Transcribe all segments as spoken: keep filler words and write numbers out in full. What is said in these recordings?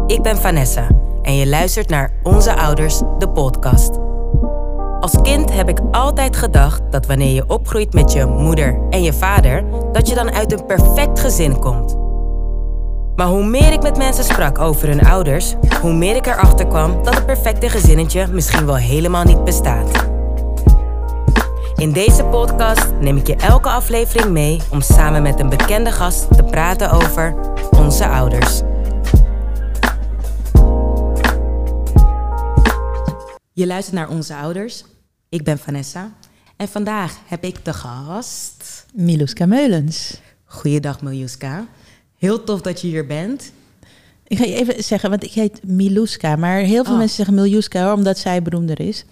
Ik ben Vanessa en je luistert naar Onze Ouders, de podcast. Als kind heb ik altijd gedacht dat wanneer je opgroeit met je moeder en je vader, dat je dan uit een perfect gezin komt. Maar hoe meer ik met mensen sprak over hun ouders, hoe meer ik erachter kwam dat het perfecte gezinnetje misschien wel helemaal niet bestaat. In deze podcast neem ik je elke aflevering mee om samen met een bekende gast te praten over onze ouders. Je luistert naar Onze Ouders. Ik ben Vanessa en vandaag heb ik de gast Miluska Meulens. Goeiedag Miluska. Heel tof dat je hier bent. Ik ga je even zeggen, want ik heet Miluska, maar heel veel oh. mensen zeggen Miljuska hoor, omdat zij beroemder is.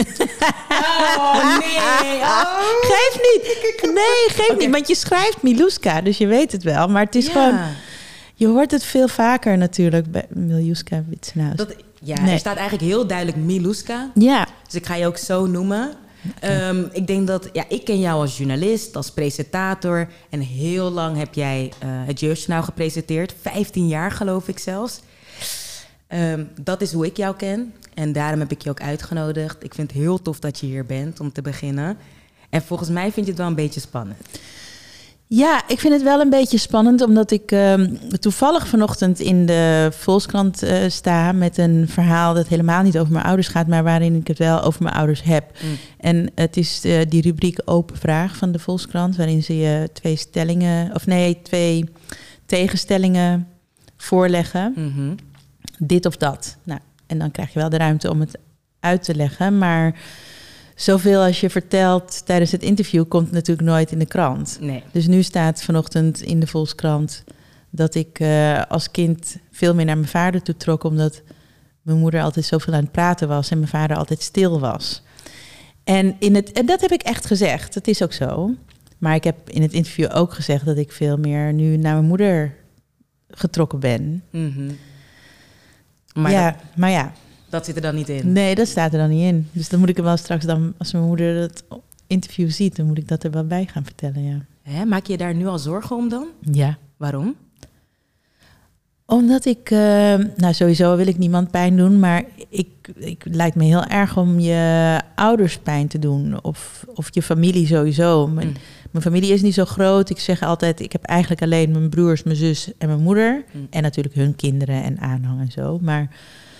Oh nee! Oh. Geef niet! Nee, geef okay. niet, want je schrijft Miluska, dus je weet het wel. Maar het is ja. gewoon, je hoort het veel vaker natuurlijk bij Miljuska Witsenhuis. Dat, ja, nee. Er staat eigenlijk heel duidelijk Miluska. Ja. Dus ik ga je ook zo noemen. Okay. Um, ik denk dat, ja, ik ken jou als journalist, als presentator. En heel lang heb jij uh, het Jeugdjournaal gepresenteerd. vijftien jaar geloof ik zelfs. Um, dat is hoe ik jou ken. En daarom heb ik je ook uitgenodigd. Ik vind het heel tof dat je hier bent om te beginnen. En volgens mij vind je het wel een beetje spannend. Ja, ik vind het wel een beetje spannend, omdat ik uh, toevallig vanochtend in de Volkskrant uh, sta met een verhaal dat helemaal niet over mijn ouders gaat, maar waarin ik het wel over mijn ouders heb. Mm. En het is uh, die rubriek Open Vraag van de Volkskrant, waarin ze je twee stellingen, of nee, twee tegenstellingen voorleggen. Mm-hmm. Dit of dat. Nou, en dan krijg je wel de ruimte om het uit te leggen, maar zoveel als je vertelt tijdens het interview komt natuurlijk nooit in de krant. Nee. Dus nu staat vanochtend in de Volkskrant dat ik uh, als kind veel meer naar mijn vader toe trok, omdat mijn moeder altijd zoveel aan het praten was en mijn vader altijd stil was. En, in het, en dat heb ik echt gezegd, dat is ook zo. Maar ik heb in het interview ook gezegd dat ik veel meer nu naar mijn moeder getrokken ben. Mm-hmm. Maar ja, dat... maar ja. Dat zit er dan niet in? Nee, dat staat er dan niet in. Dus dan moet ik er wel straks dan, als mijn moeder het interview ziet, dan moet ik dat er wel bij gaan vertellen, ja. Hè, maak je daar nu al zorgen om dan? Ja. Waarom? Omdat ik, uh, nou sowieso wil ik niemand pijn doen, maar ik, ik het lijkt me heel erg om je ouders pijn te doen. Of, of je familie sowieso. Mijn, mm. mijn familie is niet zo groot. Ik zeg altijd, ik heb eigenlijk alleen mijn broers, mijn zus en mijn moeder. Mm. En natuurlijk hun kinderen en aanhang en zo. Maar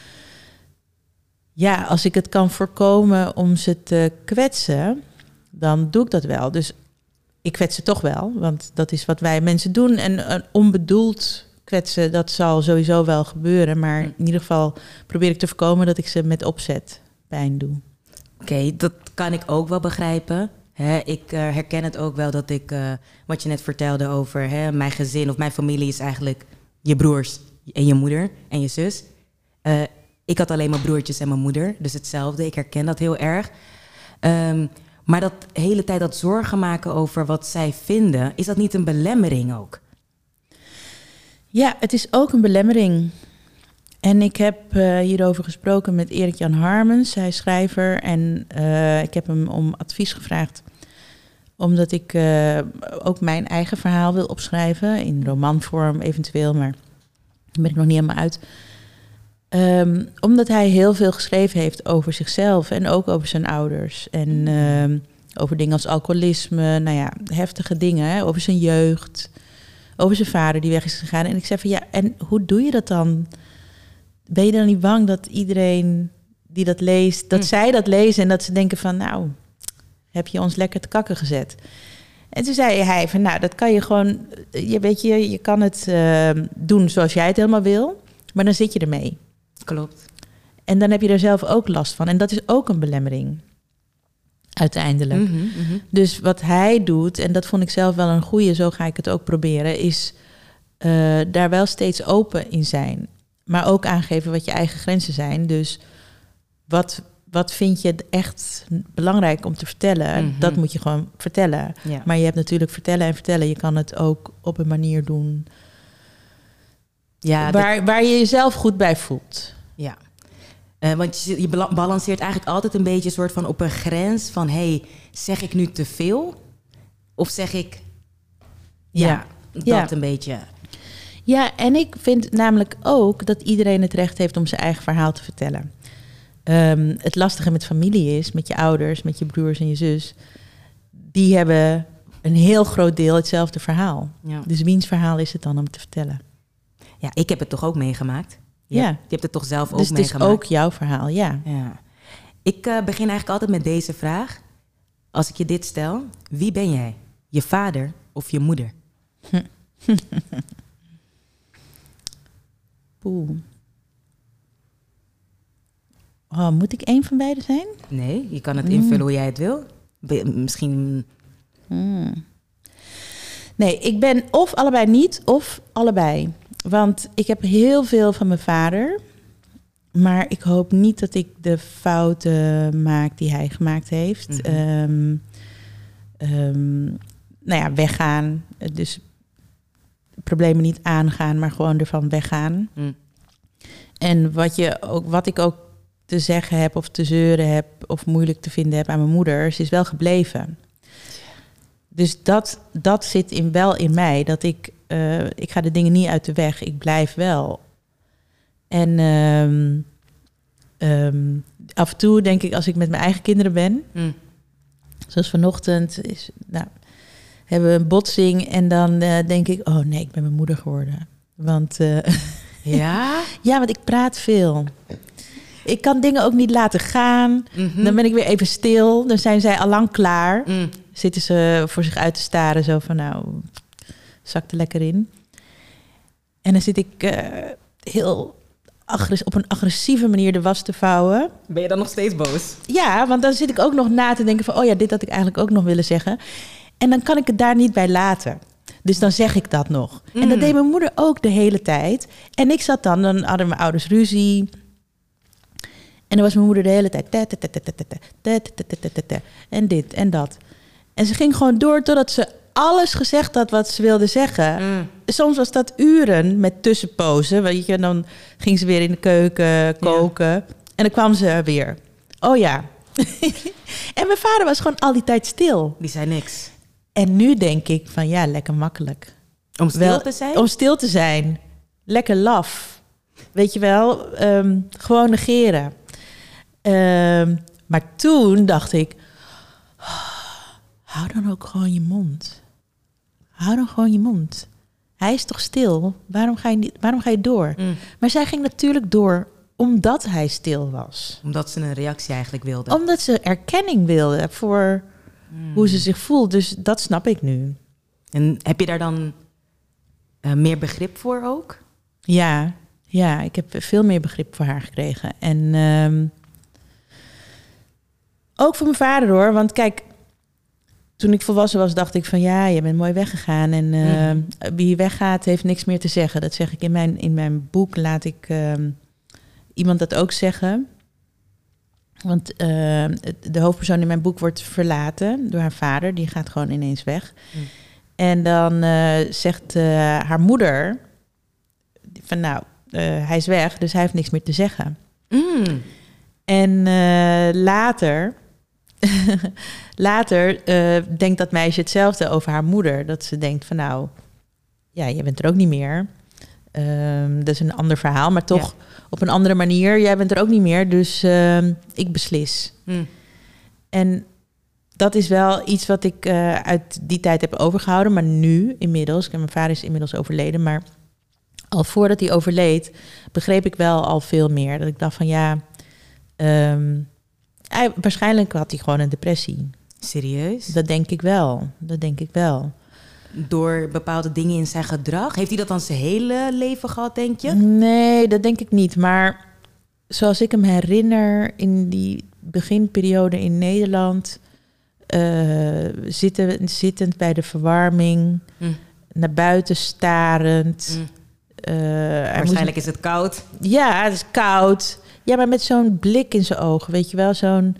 ja, als ik het kan voorkomen om ze te kwetsen, dan doe ik dat wel. Dus ik kwets ze toch wel, want dat is wat wij mensen doen. En uh, onbedoeld kwetsen, dat zal sowieso wel gebeuren. Maar in ieder geval probeer ik te voorkomen dat ik ze met opzet pijn doe. Oké, okay, dat kan ik ook wel begrijpen. Hè, ik uh, herken het ook wel dat ik, uh, wat je net vertelde over hè, mijn gezin of mijn familie is eigenlijk je broers en je moeder en je zus. Uh, Ik had alleen mijn broertjes en mijn moeder, dus hetzelfde. Ik herken dat heel erg. Um, maar dat hele tijd dat zorgen maken over wat zij vinden, is dat niet een belemmering ook? Ja, het is ook een belemmering. En ik heb uh, hierover gesproken met Erik-Jan Harmens, hij is schrijver. En uh, ik heb hem om advies gevraagd, omdat ik uh, ook mijn eigen verhaal wil opschrijven. In romanvorm eventueel, maar daar ben ik nog niet helemaal uit. Um, omdat hij heel veel geschreven heeft over zichzelf en ook over zijn ouders. En um, over dingen als alcoholisme, nou ja, heftige dingen. Hè? Over zijn jeugd, over zijn vader die weg is gegaan. En ik zei van ja, en hoe doe je dat dan? Ben je dan niet bang dat iedereen die dat leest, dat mm. zij dat lezen en dat ze denken van nou, heb je ons lekker te kakken gezet? En toen zei hij van nou, dat kan je gewoon, je weet je, je kan het uh, doen zoals jij het helemaal wil, maar dan zit je ermee. Klopt. En dan heb je er zelf ook last van. En dat is ook een belemmering. Uiteindelijk. Mm-hmm, mm-hmm. Dus wat hij doet, en dat vond ik zelf wel een goeie, zo ga ik het ook proberen, is uh, daar wel steeds open in zijn. Maar ook aangeven wat je eigen grenzen zijn. Dus wat, wat vind je echt belangrijk om te vertellen? Mm-hmm. Dat moet je gewoon vertellen. Ja. Maar je hebt natuurlijk vertellen en vertellen. Je kan het ook op een manier doen ja, waar, dat... waar je jezelf goed bij voelt. Ja. Uh, want je, je balanceert eigenlijk altijd een beetje een soort van op een grens van hey, zeg ik nu te veel? Of zeg ik ja, ja dat ja. een beetje? Ja, en ik vind namelijk ook dat iedereen het recht heeft om zijn eigen verhaal te vertellen. Um, het lastige met familie is, met je ouders, met je broers en je zus, die hebben een heel groot deel hetzelfde verhaal. Ja. Dus wiens verhaal is het dan om te vertellen? Ja, ik heb het toch ook meegemaakt? Je, ja. hebt, je hebt het toch zelf ook dus meegemaakt? Dus het is ook jouw verhaal, ja. ja. Ik uh, begin eigenlijk altijd met deze vraag. Als ik je dit stel, wie ben jij? Je vader of je moeder? Poeh. Oh, moet ik één van beide zijn? Nee, je kan het mm. invullen hoe jij het wil. Be- misschien... Mm. Nee, ik ben of allebei niet, of allebei. Want ik heb heel veel van mijn vader. Maar ik hoop niet dat ik de fouten maak die hij gemaakt heeft. Mm-hmm. Um, um, nou ja, weggaan. Dus problemen niet aangaan, maar gewoon ervan weggaan. Mm. En wat, je ook, wat ik ook te zeggen heb of te zeuren heb of moeilijk te vinden heb aan mijn moeder, ze is wel gebleven. Dus dat, dat zit in, wel in mij, dat ik, uh, ik ga de dingen niet uit de weg, ik blijf wel. En um, um, af en toe denk ik, als ik met mijn eigen kinderen ben, mm. zoals vanochtend, is, nou, hebben we een botsing en dan uh, denk ik, oh nee, ik ben mijn moeder geworden. Want uh, ja? ja, want ik praat veel. Ik kan dingen ook niet laten gaan. Mm-hmm. Dan ben ik weer even stil. Dan zijn zij al lang klaar. Mm. Zitten ze voor zich uit te staren. Zo van, nou, zak er lekker in. En dan zit ik uh, heel agress- op een agressieve manier de was te vouwen. Ben je dan nog steeds boos? Ja, want dan zit ik ook nog na te denken van, oh ja, dit had ik eigenlijk ook nog willen zeggen. En dan kan ik het daar niet bij laten. Dus dan zeg ik dat nog. Mm. En dat deed mijn moeder ook de hele tijd. En ik zat dan, dan hadden mijn ouders ruzie. En dan was mijn moeder de hele tijd. En dit en dat. En ze ging gewoon door totdat ze alles gezegd had wat ze wilde zeggen. Mm. Soms was dat uren met tussenpozen. Weet je, dan ging ze weer in de keuken koken. Ja. En dan kwam ze weer. Oh ja. En mijn vader was gewoon al die tijd stil. Die zei niks. En nu denk ik van ja, lekker makkelijk. Om stil wel, te zijn? Om stil te zijn. Lekker laf. Weet je wel, um, gewoon negeren. Um, maar toen dacht ik, oh, hou dan ook gewoon je mond. Hou dan gewoon je mond. Hij is toch stil? Waarom ga je, niet, waarom ga je door? Mm. Maar zij ging natuurlijk door omdat hij stil was. Omdat ze een reactie eigenlijk wilde. Omdat ze erkenning wilde voor mm. hoe ze zich voelt. Dus dat snap ik nu. En heb je daar dan uh, meer begrip voor ook? Ja, ja, ik heb veel meer begrip voor haar gekregen. En um, ook voor mijn vader hoor. Want kijk, toen ik volwassen was, dacht ik van ja, je bent mooi weggegaan. En uh, mm. wie weggaat, heeft niks meer te zeggen. Dat zeg ik in mijn, in mijn boek. Laat ik uh, iemand dat ook zeggen. Want uh, de hoofdpersoon in mijn boek wordt verlaten door haar vader. Die gaat gewoon ineens weg. Mm. En dan uh, zegt uh, haar moeder van nou, uh, hij is weg, dus hij heeft niks meer te zeggen. Mm. En uh, later, later uh, denkt dat meisje hetzelfde over haar moeder. Dat ze denkt van nou, ja, je bent er ook niet meer. Um, dat is een ander verhaal, maar toch ja. op een andere manier. Jij bent er ook niet meer, dus uh, ik beslis. Mm. En dat is wel iets wat ik uh, uit die tijd heb overgehouden. Maar nu, inmiddels, mijn vader is inmiddels overleden, maar al voordat hij overleed, begreep ik wel al veel meer. Dat ik dacht van ja, um, hij, waarschijnlijk had hij gewoon een depressie. Serieus? Dat denk ik wel, dat denk ik wel. Door bepaalde dingen in zijn gedrag? Heeft hij dat dan zijn hele leven gehad, denk je? Nee, dat denk ik niet. Maar zoals ik hem herinner in die beginperiode in Nederland, uh, zitten, zittend bij de verwarming, mm. naar buiten starend. Mm. Uh, Waarschijnlijk moest... is het koud. Ja, het is koud. Ja, maar met zo'n blik in zijn ogen, weet je wel, zo'n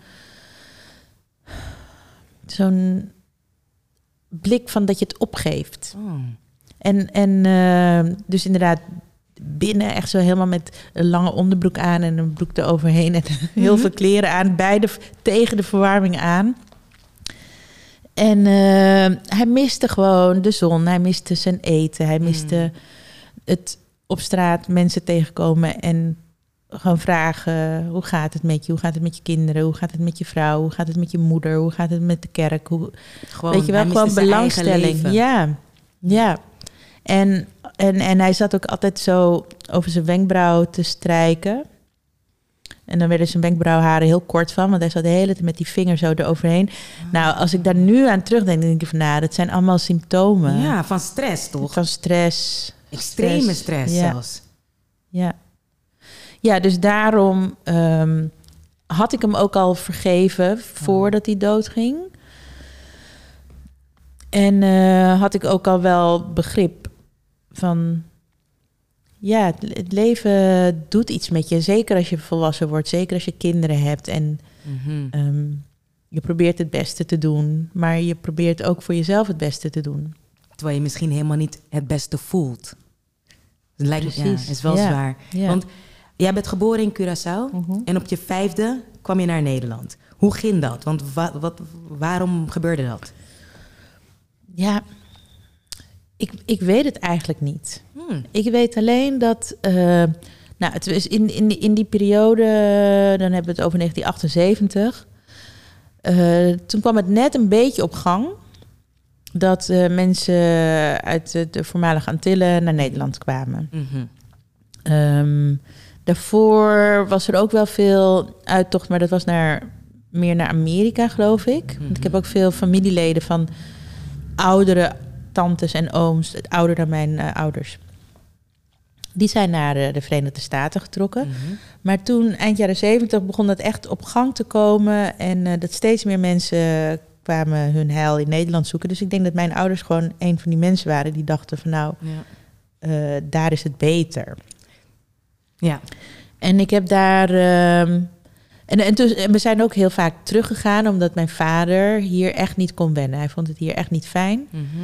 zo'n blik van dat je het opgeeft. Oh. En, en uh, dus inderdaad binnen echt zo helemaal met een lange onderbroek aan en een broek eroverheen en heel mm-hmm. veel kleren aan, beide tegen de verwarming aan. En uh, hij miste gewoon de zon, hij miste zijn eten, hij miste mm. het op straat mensen tegenkomen en gewoon vragen, hoe gaat het met je? Hoe gaat het met je kinderen? Hoe gaat het met je vrouw? Hoe gaat het met je moeder? Hoe gaat het met de kerk? Hoe, gewoon, weet je wel, gewoon belangstelling. Ja, ja. En, en, en hij zat ook altijd zo over zijn wenkbrauw te strijken. En dan werden zijn wenkbrauwharen heel kort van, want hij zat de hele tijd met die vinger zo eroverheen. Oh. Nou, als ik daar nu aan terugdenk, dan denk ik van, nou, dat zijn allemaal symptomen. Ja, van stress, toch? Van stress. Extreme stress, stress ja. zelfs. Ja. Ja, dus daarom um, had ik hem ook al vergeven voordat hij doodging. En uh, had ik ook al wel begrip van... Ja, het, het leven doet iets met je. Zeker als je volwassen wordt. Zeker als je kinderen hebt. En mm-hmm. um, je probeert het beste te doen. Maar je probeert ook voor jezelf het beste te doen. Terwijl je misschien helemaal niet het beste voelt. Het lijkt, Precies. Ja, is wel ja. zwaar. Ja. Want jij bent geboren in Curaçao. Mm-hmm. En op je vijfde kwam je naar Nederland. Hoe ging dat? Want wa- wat, waarom gebeurde dat? Ja... Ik, ik weet het eigenlijk niet. Hmm. Ik weet alleen dat... Uh, nou, het is in, in, in die periode... Dan hebben we het over negentien achtenzeventig. Uh, toen kwam het net een beetje op gang... dat uh, mensen uit de, de voormalige Antillen naar Nederland kwamen. Mm-hmm. Um, daarvoor was er ook wel veel uittocht... maar dat was naar, meer naar Amerika, geloof ik. Mm-hmm. Want ik heb ook veel familieleden van oudere... tantes en ooms, het ouder dan mijn uh, ouders. Die zijn naar uh, de Verenigde Staten getrokken. Mm-hmm. Maar toen, eind jaren zeventig, begon dat echt op gang te komen. En uh, dat steeds meer mensen kwamen hun heil in Nederland zoeken. Dus ik denk dat mijn ouders gewoon een van die mensen waren... die dachten van nou, ja. uh, daar is het beter. Ja. En ik heb daar... Uh, En, en, dus, en we zijn ook heel vaak teruggegaan... omdat mijn vader hier echt niet kon wennen. Hij vond het hier echt niet fijn. Mm-hmm.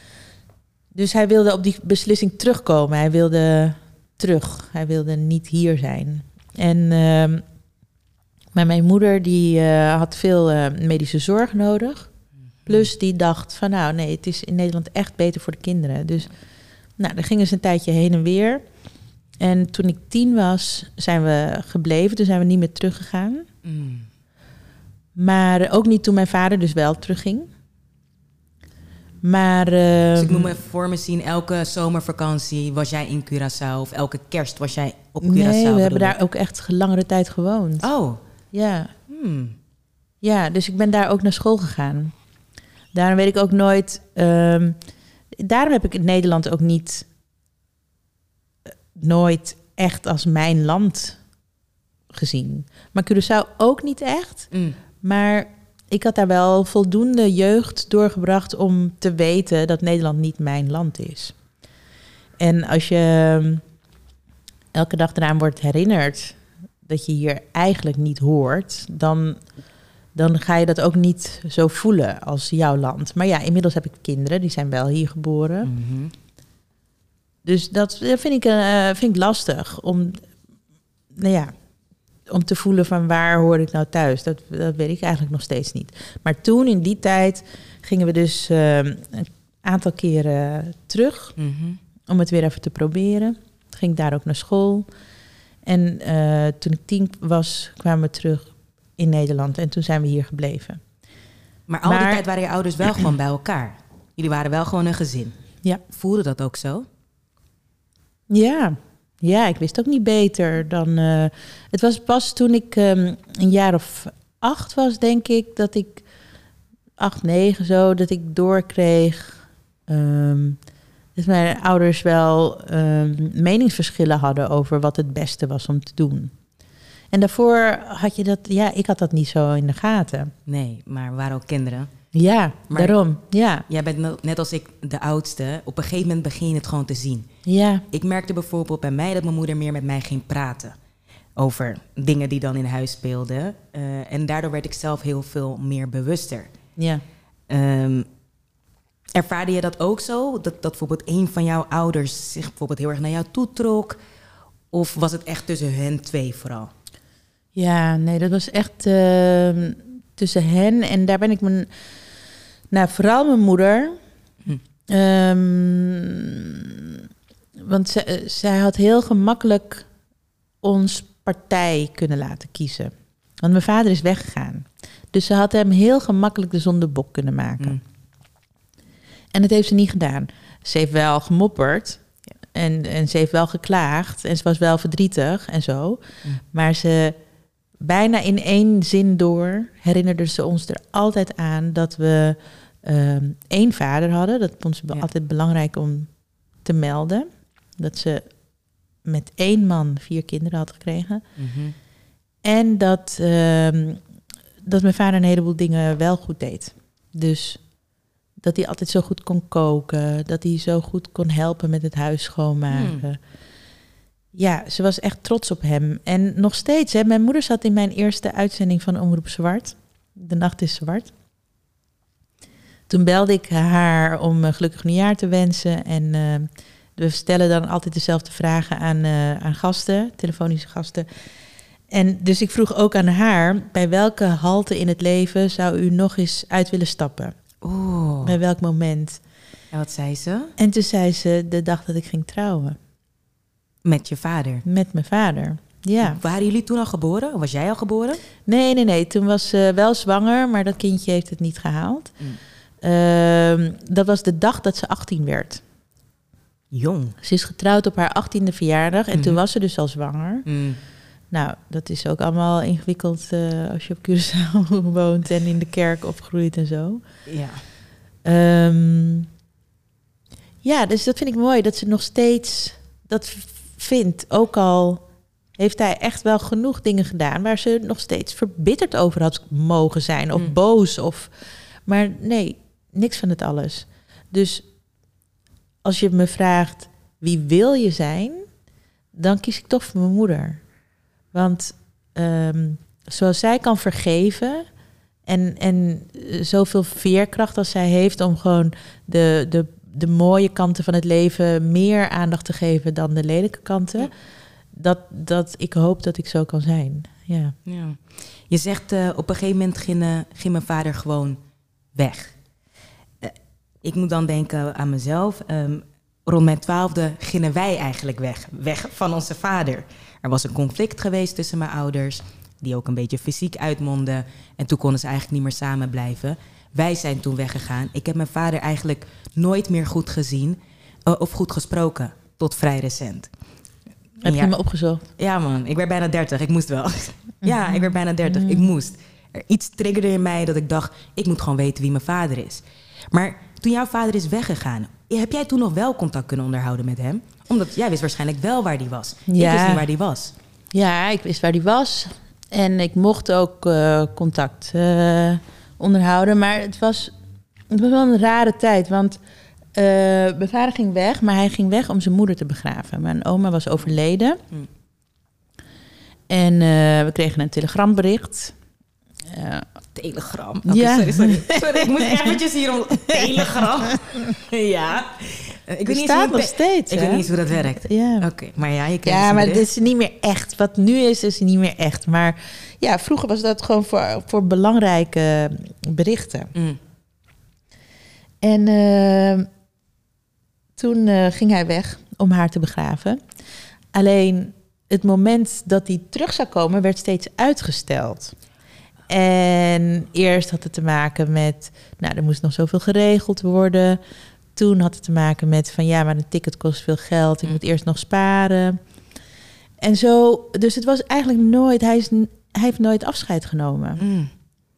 Dus hij wilde op die beslissing terugkomen. Hij wilde terug. Hij wilde niet hier zijn. En uh, maar mijn moeder die uh, had veel uh, medische zorg nodig. Plus die dacht van nou nee, het is in Nederland echt beter voor de kinderen. Dus nou, dan gingen ze een tijdje heen en weer. En toen ik tien was, zijn we gebleven. Toen zijn we niet meer teruggegaan. Mm. Maar ook niet toen mijn vader dus wel terugging. Maar, uh, dus ik moet me even voor me zien, elke zomervakantie was jij in Curaçao... of elke kerst was jij op Curaçao? Nee, we hebben daar ook echt langere tijd gewoond. Oh. Ja. Hmm. Ja, dus ik ben daar ook naar school gegaan. Daarom weet ik ook nooit... Um, daarom heb ik in Nederland ook niet... Uh, nooit echt als mijn land gezien. Maar Curaçao ook niet echt. Mm. Maar... ik had daar wel voldoende jeugd doorgebracht om te weten dat Nederland niet mijn land is. En als je elke dag eraan wordt herinnerd dat je hier eigenlijk niet hoort, dan, dan ga je dat ook niet zo voelen als jouw land. Maar ja, inmiddels heb ik kinderen, die zijn wel hier geboren. Mm-hmm. Dus dat vind ik, uh, vind ik lastig om, nou ja... om te voelen van waar hoor ik nou thuis. Dat, dat weet ik eigenlijk nog steeds niet. Maar toen, in die tijd, gingen we dus uh, een aantal keren terug. Mm-hmm. Om het weer even te proberen. Ging ik daar ook naar school. En uh, toen ik tien was, kwamen we terug in Nederland. En toen zijn we hier gebleven. Maar al maar, die tijd waren je ouders wel gewoon bij elkaar? Jullie waren wel gewoon een gezin? Ja. Voelde dat ook zo? Ja. Ja, ik wist ook niet beter dan... Uh, het was pas toen ik um, een jaar of acht was, denk ik... dat ik... acht, negen zo, dat ik doorkreeg... Um, dat mijn ouders wel um, meningsverschillen hadden... over wat het beste was om te doen. En daarvoor had je dat... Ja, ik had dat niet zo in de gaten. Nee, maar we waren ook kinderen. Ja, maar daarom, ja. Jij bent net als ik de oudste. Op een gegeven moment begin je het gewoon te zien. Ja. Ik merkte bijvoorbeeld bij mij dat mijn moeder meer met mij ging praten. Over dingen die dan in huis speelden. Uh, en daardoor werd ik zelf heel veel meer bewuster. Ja. Um, ervaarde je dat ook zo? Dat, dat bijvoorbeeld een van jouw ouders zich bijvoorbeeld heel erg naar jou toe trok? Of was het echt tussen hen twee vooral? Ja, nee, dat was echt uh, tussen hen. En daar ben ik mijn... Nou, vooral mijn moeder... Hm. Um, want ze, zij had heel gemakkelijk ons partij kunnen laten kiezen. Want mijn vader is weggegaan. Dus ze had hem heel gemakkelijk de zondebok kunnen maken. Mm. En dat heeft ze niet gedaan. Ze heeft wel gemopperd. Ja. En, en ze heeft wel geklaagd. En ze was wel verdrietig en zo. Mm. Maar ze, bijna in één zin door, herinnerde ze ons er altijd aan dat we um, één vader hadden. Dat vond ze ja. altijd belangrijk om te melden. Dat ze met één man vier kinderen had gekregen. Mm-hmm. En dat, um, dat mijn vader een heleboel dingen wel goed deed. Dus dat hij altijd zo goed kon koken. Dat hij zo goed kon helpen met het huis schoonmaken. Mm. Ja, ze was echt trots op hem. En nog steeds, hè, mijn moeder zat in mijn eerste uitzending van Omroep Zwart. De Nacht is Zwart. Toen belde ik haar om uh, gelukkig nieuwjaar te wensen. En uh, we stellen dan altijd dezelfde vragen aan, uh, aan gasten, telefonische gasten. En dus ik vroeg ook aan haar, bij welke halte in het leven zou u nog eens uit willen stappen? Oeh. Bij welk moment? En wat zei ze? En toen zei ze de dag dat ik ging trouwen. Met je vader? Met mijn vader, ja. Waren jullie toen al geboren? Of was jij al geboren? Nee, nee, nee. Toen was ze wel zwanger, maar dat kindje heeft het niet gehaald. Mm. Uh, dat was de dag dat ze achttien werd. Jong. Ze is getrouwd op haar achttiende verjaardag en mm. toen was ze dus al zwanger. Mm. Nou, dat is ook allemaal ingewikkeld uh, als je op Curaçao woont en in de kerk opgroeit en zo. Ja. Um, ja, dus dat vind ik mooi, dat ze nog steeds dat vindt. Ook al heeft hij echt wel genoeg dingen gedaan waar ze nog steeds verbitterd over had mogen zijn. Of mm. boos. Of, maar nee, niks van het alles. Dus als je me vraagt, wie wil je zijn? Dan kies ik toch voor mijn moeder. Want um, zoals zij kan vergeven en, en zoveel veerkracht als zij heeft om gewoon de, de, de mooie kanten van het leven meer aandacht te geven dan de lelijke kanten, ja. dat, dat ik hoop dat ik zo kan zijn. Ja. Ja. Je zegt uh, op een gegeven moment ging, uh, ging mijn vader gewoon weg. Uh, ik moet dan denken aan mezelf. Um, rond mijn twaalfde gingen wij eigenlijk weg. Weg van onze vader. Er was een conflict geweest tussen mijn ouders, die ook een beetje fysiek uitmondde. En toen konden ze eigenlijk niet meer samen blijven. Wij zijn toen weggegaan. Ik heb mijn vader eigenlijk nooit meer goed gezien uh, of goed gesproken, tot vrij recent. Heb je ja, me opgezocht? Ja man, ik werd bijna dertig, ik moest wel. ja, ik werd bijna dertig, mm. ik moest. Er iets triggerde in mij dat ik dacht, ik moet gewoon weten wie mijn vader is. Maar toen jouw vader is weggegaan, heb jij toen nog wel contact kunnen onderhouden met hem? Omdat jij wist waarschijnlijk wel waar die was. Ja. Ik wist niet waar die was. Ja, ik wist waar die was. En ik mocht ook uh, contact uh, onderhouden. Maar het was, het was wel een rare tijd. Want uh, mijn vader ging weg, maar hij ging weg om zijn moeder te begraven. Mijn oma was overleden. Hmm. En uh, we kregen een telegrambericht. Uh, Telegram? Okay, ja. Sorry, sorry. sorry, ik moest eventjes hier om... Telegram? ja. Ik weet niet staat nog steeds. Ik hè? weet niet hoe dat werkt. Ja. Oké, okay, maar ja, je Ja, maar dit is niet meer echt. Wat nu is, is niet meer echt. Maar ja, vroeger was dat gewoon voor, voor belangrijke berichten. Mm. En uh, toen uh, ging hij weg om haar te begraven. Alleen het moment dat hij terug zou komen, werd steeds uitgesteld. En eerst had het te maken met, nou, er moest nog zoveel geregeld worden. Toen had het te maken met van ja, maar een ticket kost veel geld. Ik moet eerst nog sparen. En zo, dus het was eigenlijk nooit, hij, is, hij heeft nooit afscheid genomen. Mm.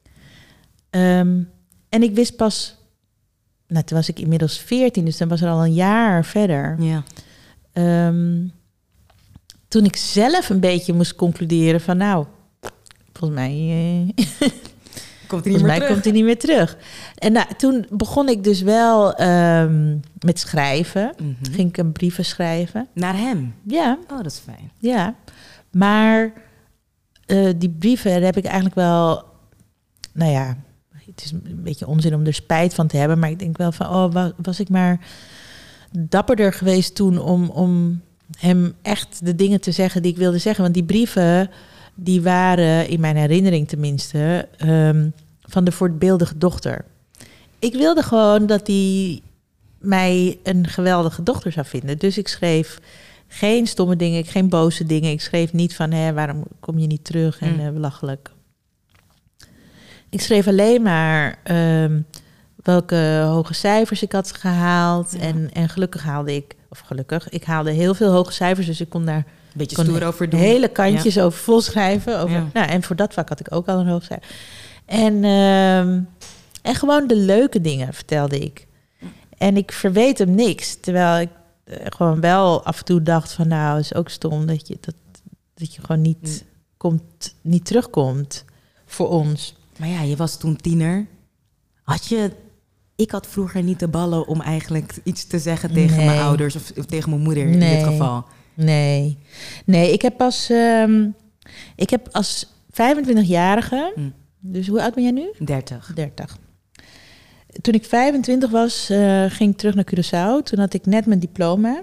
Um, en ik wist pas, nou toen was ik inmiddels veertien, dus dan was er al een jaar verder. Ja. Um, toen ik zelf een beetje moest concluderen van nou, volgens mij... Uh, Komt hij niet meer mij terug. komt hij niet meer terug. En nou, toen begon ik dus wel um, met schrijven. Mm-hmm. Ging ik een brieven schrijven. Naar hem? Ja. Oh, dat is fijn. Ja. Maar uh, die brieven, daar heb ik eigenlijk wel... Nou ja, het is een beetje onzin om er spijt van te hebben. Maar ik denk wel van, oh, was ik maar dapperder geweest toen... om, om hem echt de dingen te zeggen die ik wilde zeggen. Want die brieven... die waren, in mijn herinnering tenminste, um, van de voorbeeldige dochter. Ik wilde gewoon dat hij mij een geweldige dochter zou vinden. Dus ik schreef geen stomme dingen, geen boze dingen. Ik schreef niet van, hé, waarom kom je niet terug en mm. uh, belachelijk. Ik schreef alleen maar um, welke hoge cijfers ik had gehaald. Ja. En, en gelukkig haalde ik, of gelukkig, ik haalde heel veel hoge cijfers. Dus ik kon daar beetje kon stoer over doen. Hele kantjes ja. over volschrijven. Over, ja. nou, en voor dat vak had ik ook al een hoog cijfer. En, um, en gewoon de leuke dingen vertelde ik. En ik verweet hem niks. Terwijl ik uh, gewoon wel af en toe dacht van, nou, het is ook stom dat je, dat, dat je gewoon niet, mm. komt, niet terugkomt voor ons. Maar ja, je was toen tiener. Had je... Ik had vroeger niet de ballen om eigenlijk iets te zeggen tegen nee. mijn ouders of, of tegen mijn moeder nee. in dit geval. Nee. Nee, ik heb pas... Um, ik heb als vijfentwintigjarige... Mm. Dus hoe oud ben jij nu? dertig. dertig. Toen ik vijfentwintig was, uh, ging ik terug naar Curaçao. Toen had ik net mijn diploma.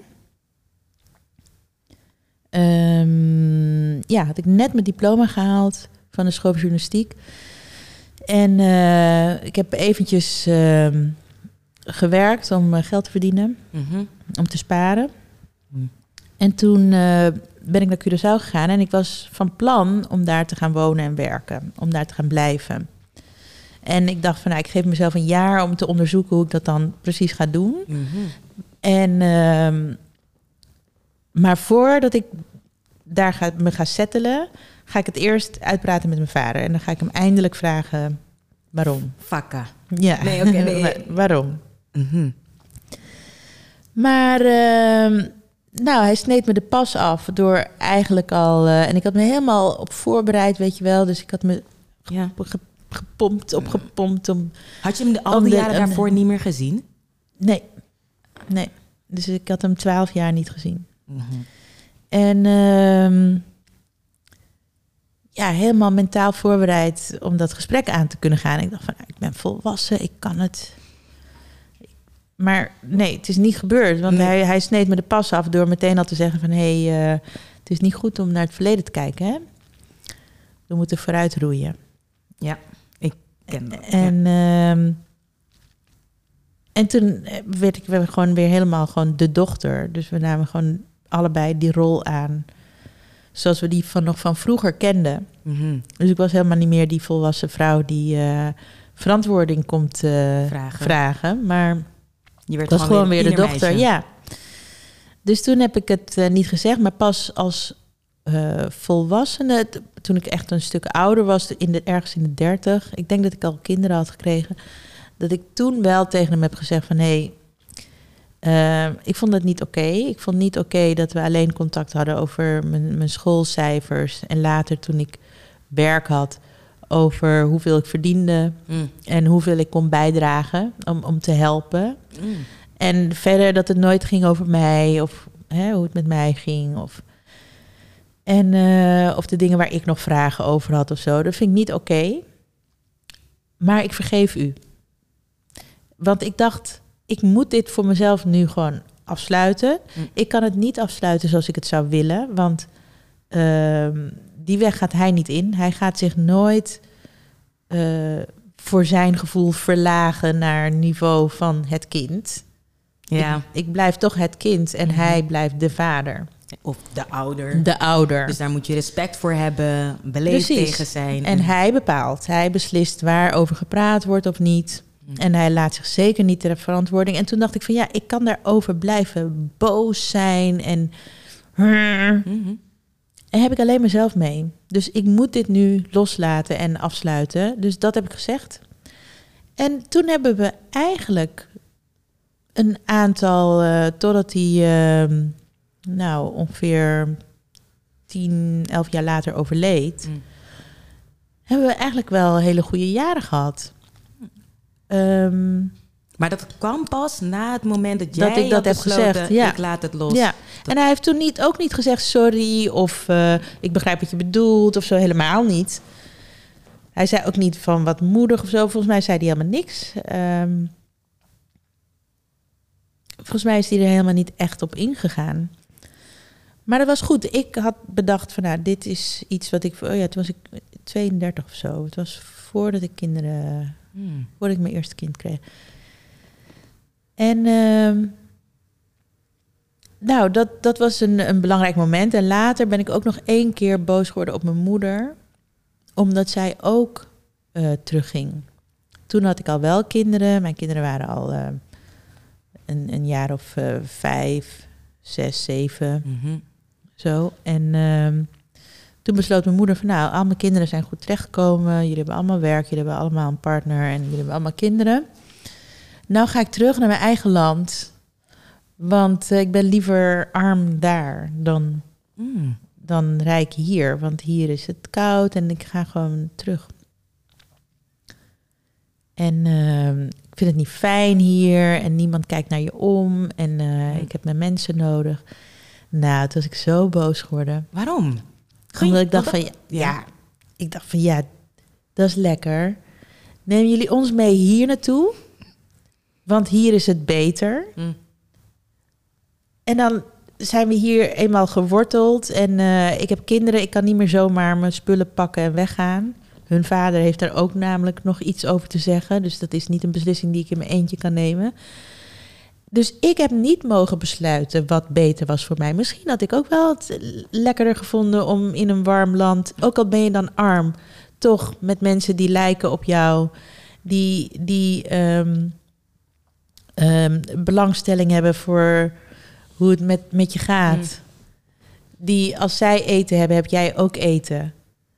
Um, ja, had ik net mijn diploma gehaald van de school voor journalistiek. En uh, ik heb eventjes uh, gewerkt om uh, geld te verdienen. Mm-hmm. Om te sparen. Mm. En toen uh, ben ik naar Curaçao gegaan. En ik was van plan om daar te gaan wonen en werken. Om daar te gaan blijven. En ik dacht van, nou, ik geef mezelf een jaar om te onderzoeken hoe ik dat dan precies ga doen. Mm-hmm. En, uh, maar voordat ik daar ga, me ga settelen, ga ik het eerst uitpraten met mijn vader. En dan ga ik hem eindelijk vragen waarom. Fakka. Ja, nee, okay, nee. waarom. Mm-hmm. Maar uh, nou, hij sneed me de pas af door eigenlijk al... Uh, en ik had me helemaal op voorbereid, weet je wel. Dus ik had me ja. ge, gepompt, opgepompt. Om, had je hem de, al die jaren de, daarvoor um, niet meer gezien? Nee. Nee. Dus ik had hem twaalf jaar niet gezien. Mm-hmm. En uh, ja, helemaal mentaal voorbereid om dat gesprek aan te kunnen gaan. Ik dacht van, nou, ik ben volwassen, ik kan het. Maar nee, het is niet gebeurd. Want nee. hij, hij sneed me de pas af door meteen al te zeggen van, hé, hey, uh, het is niet goed om naar het verleden te kijken, hè? We moeten vooruit roeien. Ja, ik ken dat. En, ja. uh, en toen werd ik gewoon weer helemaal gewoon de dochter. Dus we namen gewoon allebei die rol aan. Zoals we die van nog van vroeger kenden. Mm-hmm. Dus ik was helemaal niet meer die volwassen vrouw die uh, verantwoording komt uh, vragen. vragen. Maar je werd was gewoon, gewoon weer de dochter. Meisje. Ja. Dus toen heb ik het uh, niet gezegd, maar pas als uh, volwassene, t- toen ik echt een stuk ouder was, in de, ergens in de dertig. Ik denk dat ik al kinderen had gekregen. Dat ik toen wel tegen hem heb gezegd van, hé, hey, Uh, ik vond het niet oké. Okay. Ik vond niet oké okay dat we alleen contact hadden over mijn, mijn schoolcijfers. En later toen ik werk had, over hoeveel ik verdiende. Mm. En hoeveel ik kon bijdragen om, om te helpen. Mm. En verder dat het nooit ging over mij. Of hè, hoe het met mij ging. Of, en, uh, of de dingen waar ik nog vragen over had of zo. Dat vind ik niet oké. Okay. Maar ik vergeef u. Want ik dacht, ik moet dit voor mezelf nu gewoon afsluiten. Mm. Ik kan het niet afsluiten zoals ik het zou willen. Want uh, die weg gaat hij niet in. Hij gaat zich nooit uh, voor zijn gevoel verlagen naar niveau van het kind. Ja. Ik, ik blijf toch het kind en mm-hmm. hij blijft de vader. Of de ouder. De ouder. Dus daar moet je respect voor hebben, beleefd tegen zijn. En hij bepaalt. Hij beslist waarover gepraat wordt of niet. En hij laat zich zeker niet ter verantwoording. En toen dacht ik van ja, ik kan daarover blijven boos zijn. En, mm-hmm. en heb ik alleen mezelf mee. Dus ik moet dit nu loslaten en afsluiten. Dus dat heb ik gezegd. En toen hebben we eigenlijk een aantal, uh, totdat hij uh, nou ongeveer tien, elf jaar later overleed, mm. hebben we eigenlijk wel hele goede jaren gehad. Um, maar dat kwam pas na het moment dat jij dat ik dat heb gezegd. Ja. Ik laat het los. Ja. Dat... En hij heeft toen niet, ook niet gezegd sorry of uh, ik begrijp wat je bedoelt of zo, helemaal niet. Hij zei ook niet van wat moedig of zo. Volgens mij zei hij helemaal niks. Um, volgens mij is hij er helemaal niet echt op ingegaan. Maar dat was goed. Ik had bedacht van nou, dit is iets wat ik... Oh ja, toen was ik tweeëndertig of zo. Het was voordat ik kinderen... Hmm. Voordat ik mijn eerste kind kreeg. En uh, nou, dat, dat was een, een belangrijk moment. En later ben ik ook nog één keer boos geworden op mijn moeder, omdat zij ook uh, terugging. Toen had ik al wel kinderen. Mijn kinderen waren al uh, een, een jaar of uh, vijf, zes, zeven. Mm-hmm. Zo. En uh, toen besloot mijn moeder van nou, al mijn kinderen zijn goed terechtgekomen. Jullie hebben allemaal werk, jullie hebben allemaal een partner en jullie hebben allemaal kinderen. Nou ga ik terug naar mijn eigen land. Want uh, ik ben liever arm daar dan, mm. dan rijk hier. Want hier is het koud en ik ga gewoon terug. En uh, ik vind het niet fijn hier en niemand kijkt naar je om. En uh, mm. ik heb mijn mensen nodig. Nou, toen was ik zo boos geworden. Waarom? Omdat ik dacht van, ja, ja, ik dacht van, ja, dat is lekker. Nemen jullie ons mee hier naartoe? Want hier is het beter. Mm. En dan zijn we hier eenmaal geworteld. En uh, ik heb kinderen, ik kan niet meer zomaar mijn spullen pakken en weggaan. Hun vader heeft daar ook namelijk nog iets over te zeggen. Dus dat is niet een beslissing die ik in mijn eentje kan nemen. Dus ik heb niet mogen besluiten wat beter was voor mij. Misschien had ik ook wel het lekkerder gevonden om in een warm land, ook al ben je dan arm, toch met mensen die lijken op jou, die, die um, um, belangstelling hebben voor hoe het met, met je gaat. Mm. Die als zij eten hebben, heb jij ook eten.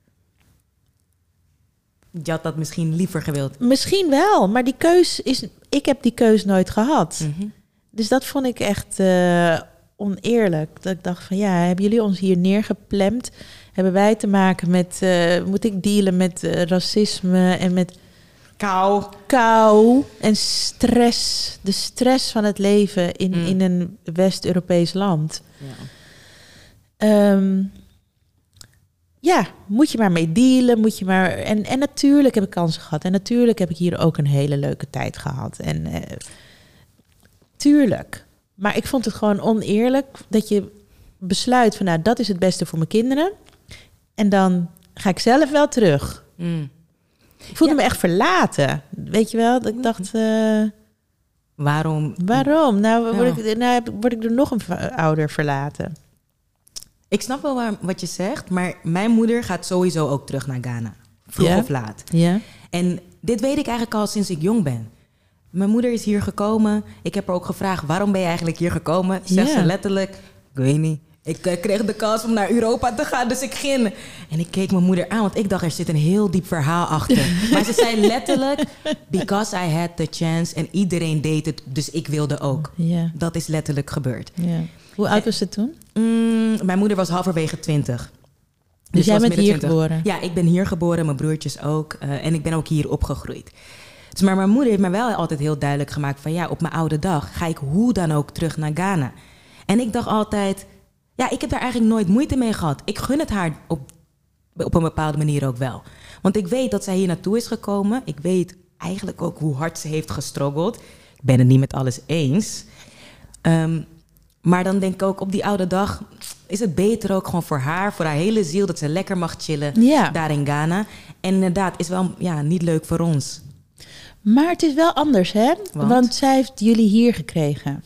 Je had dat misschien liever gewild. Misschien wel, maar die keus is, ik heb die keus nooit gehad. Mm-hmm. Dus dat vond ik echt uh, oneerlijk. Dat ik dacht van ja, hebben jullie ons hier neergeplemd? Hebben wij te maken met, uh, moet ik dealen met uh, racisme en met kou. kou en stress. De stress van het leven in, mm. in een West-Europees land. Ja. Um, ja, moet je maar mee dealen. Moet je maar, en, en natuurlijk heb ik kansen gehad. En natuurlijk heb ik hier ook een hele leuke tijd gehad. En uh, tuurlijk. Maar ik vond het gewoon oneerlijk dat je besluit van nou, dat is het beste voor mijn kinderen. En dan ga ik zelf wel terug. Mm. Ik voelde ja. me echt verlaten. Weet je wel? Dat ik dacht... Uh, waarom? Waarom? Nou, word, ja. ik, nou word ik door nog een ouder verlaten. Ik snap wel waar, wat je zegt, maar mijn moeder gaat sowieso ook terug naar Ghana. Vroeg ja. of laat. Ja. En dit weet ik eigenlijk al sinds ik jong ben. Mijn moeder is hier gekomen. Ik heb haar ook gevraagd, waarom ben je eigenlijk hier gekomen? Zegt ja. ze letterlijk, ik weet niet. Ik uh, kreeg de kans om naar Europa te gaan, dus ik ging. En ik keek mijn moeder aan, want ik dacht, er zit een heel diep verhaal achter. Maar ze zei letterlijk, because I had the chance en iedereen deed het, dus ik wilde ook. Ja. Dat is letterlijk gebeurd. Ja. Hoe oud was ze toen? Mm, mijn moeder was halverwege twintig. Dus, dus jij bent hier twintig. Geboren? Ja, ik ben hier geboren, mijn broertjes ook. Uh, en ik ben ook hier opgegroeid. Dus, maar mijn moeder heeft me wel altijd heel duidelijk gemaakt van ja, op mijn oude dag ga ik hoe dan ook terug naar Ghana. En ik dacht altijd, ja, ik heb daar eigenlijk nooit moeite mee gehad. Ik gun het haar op, op een bepaalde manier ook wel. Want ik weet dat zij hier naartoe is gekomen. Ik weet eigenlijk ook hoe hard ze heeft gestruggeld. Ik ben het niet met alles eens. Um, maar dan denk ik ook op die oude dag is het beter ook gewoon voor haar, voor haar hele ziel, dat ze lekker mag chillen ja. daar in Ghana. En inderdaad, is wel ja, niet leuk voor ons. Maar het is wel anders, hè? Want, Want zij heeft jullie hier gekregen.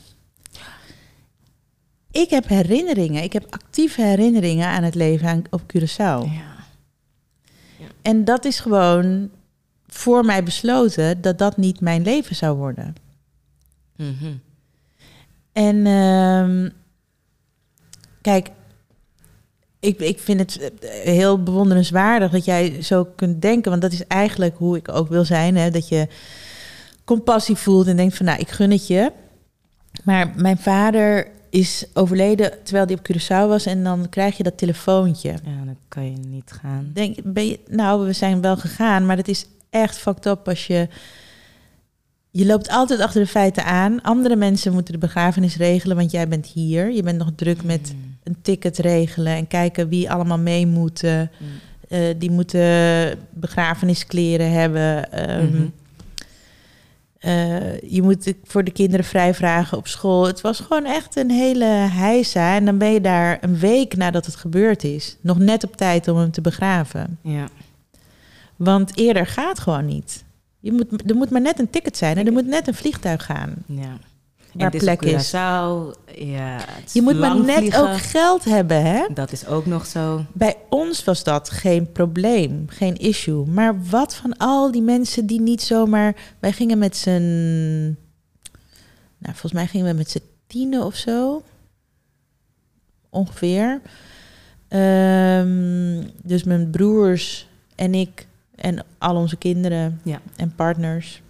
Ik heb herinneringen, ik heb actieve herinneringen aan het leven aan, op Curaçao. Ja. Ja. En dat is gewoon voor mij besloten dat dat niet mijn leven zou worden. Mm-hmm. En uh, kijk, ik, ik vind het heel bewonderenswaardig dat jij zo kunt denken. Want dat is eigenlijk hoe ik ook wil zijn. Hè? Dat je compassie voelt en denkt van nou, ik gun het je. Maar mijn vader is overleden terwijl hij op Curaçao was. En dan krijg je dat telefoontje. Ja, dan kan je niet gaan. Denk, ben je, nou, we zijn wel gegaan, maar het is echt fucked up als je... Je loopt altijd achter de feiten aan. Andere mensen moeten de begrafenis regelen, want jij bent hier. Je bent nog druk met een ticket regelen en kijken wie allemaal mee moeten. Mm. Uh, die moeten begrafeniskleren hebben. Um, mm-hmm. uh, je moet voor de kinderen vrijvragen op school. Het was gewoon echt een hele heisa. En dan ben je daar een week nadat het gebeurd is. Nog net op tijd om hem te begraven. Ja. Want eerder gaat gewoon niet. Je moet, er moet maar net een ticket zijn en er moet net een vliegtuig gaan. Ja. waar en plek is. Curaçao, ja, het Je moet maar net vliegen. ook geld hebben, hè? Dat is ook nog zo. Bij ons was dat geen probleem, geen issue. Maar wat van al die mensen die niet zomaar... Wij gingen met z'n... Nou, volgens mij gingen we met z'n tienen of zo. Ongeveer. Um, dus mijn broers en ik en al onze kinderen Ja. en partners.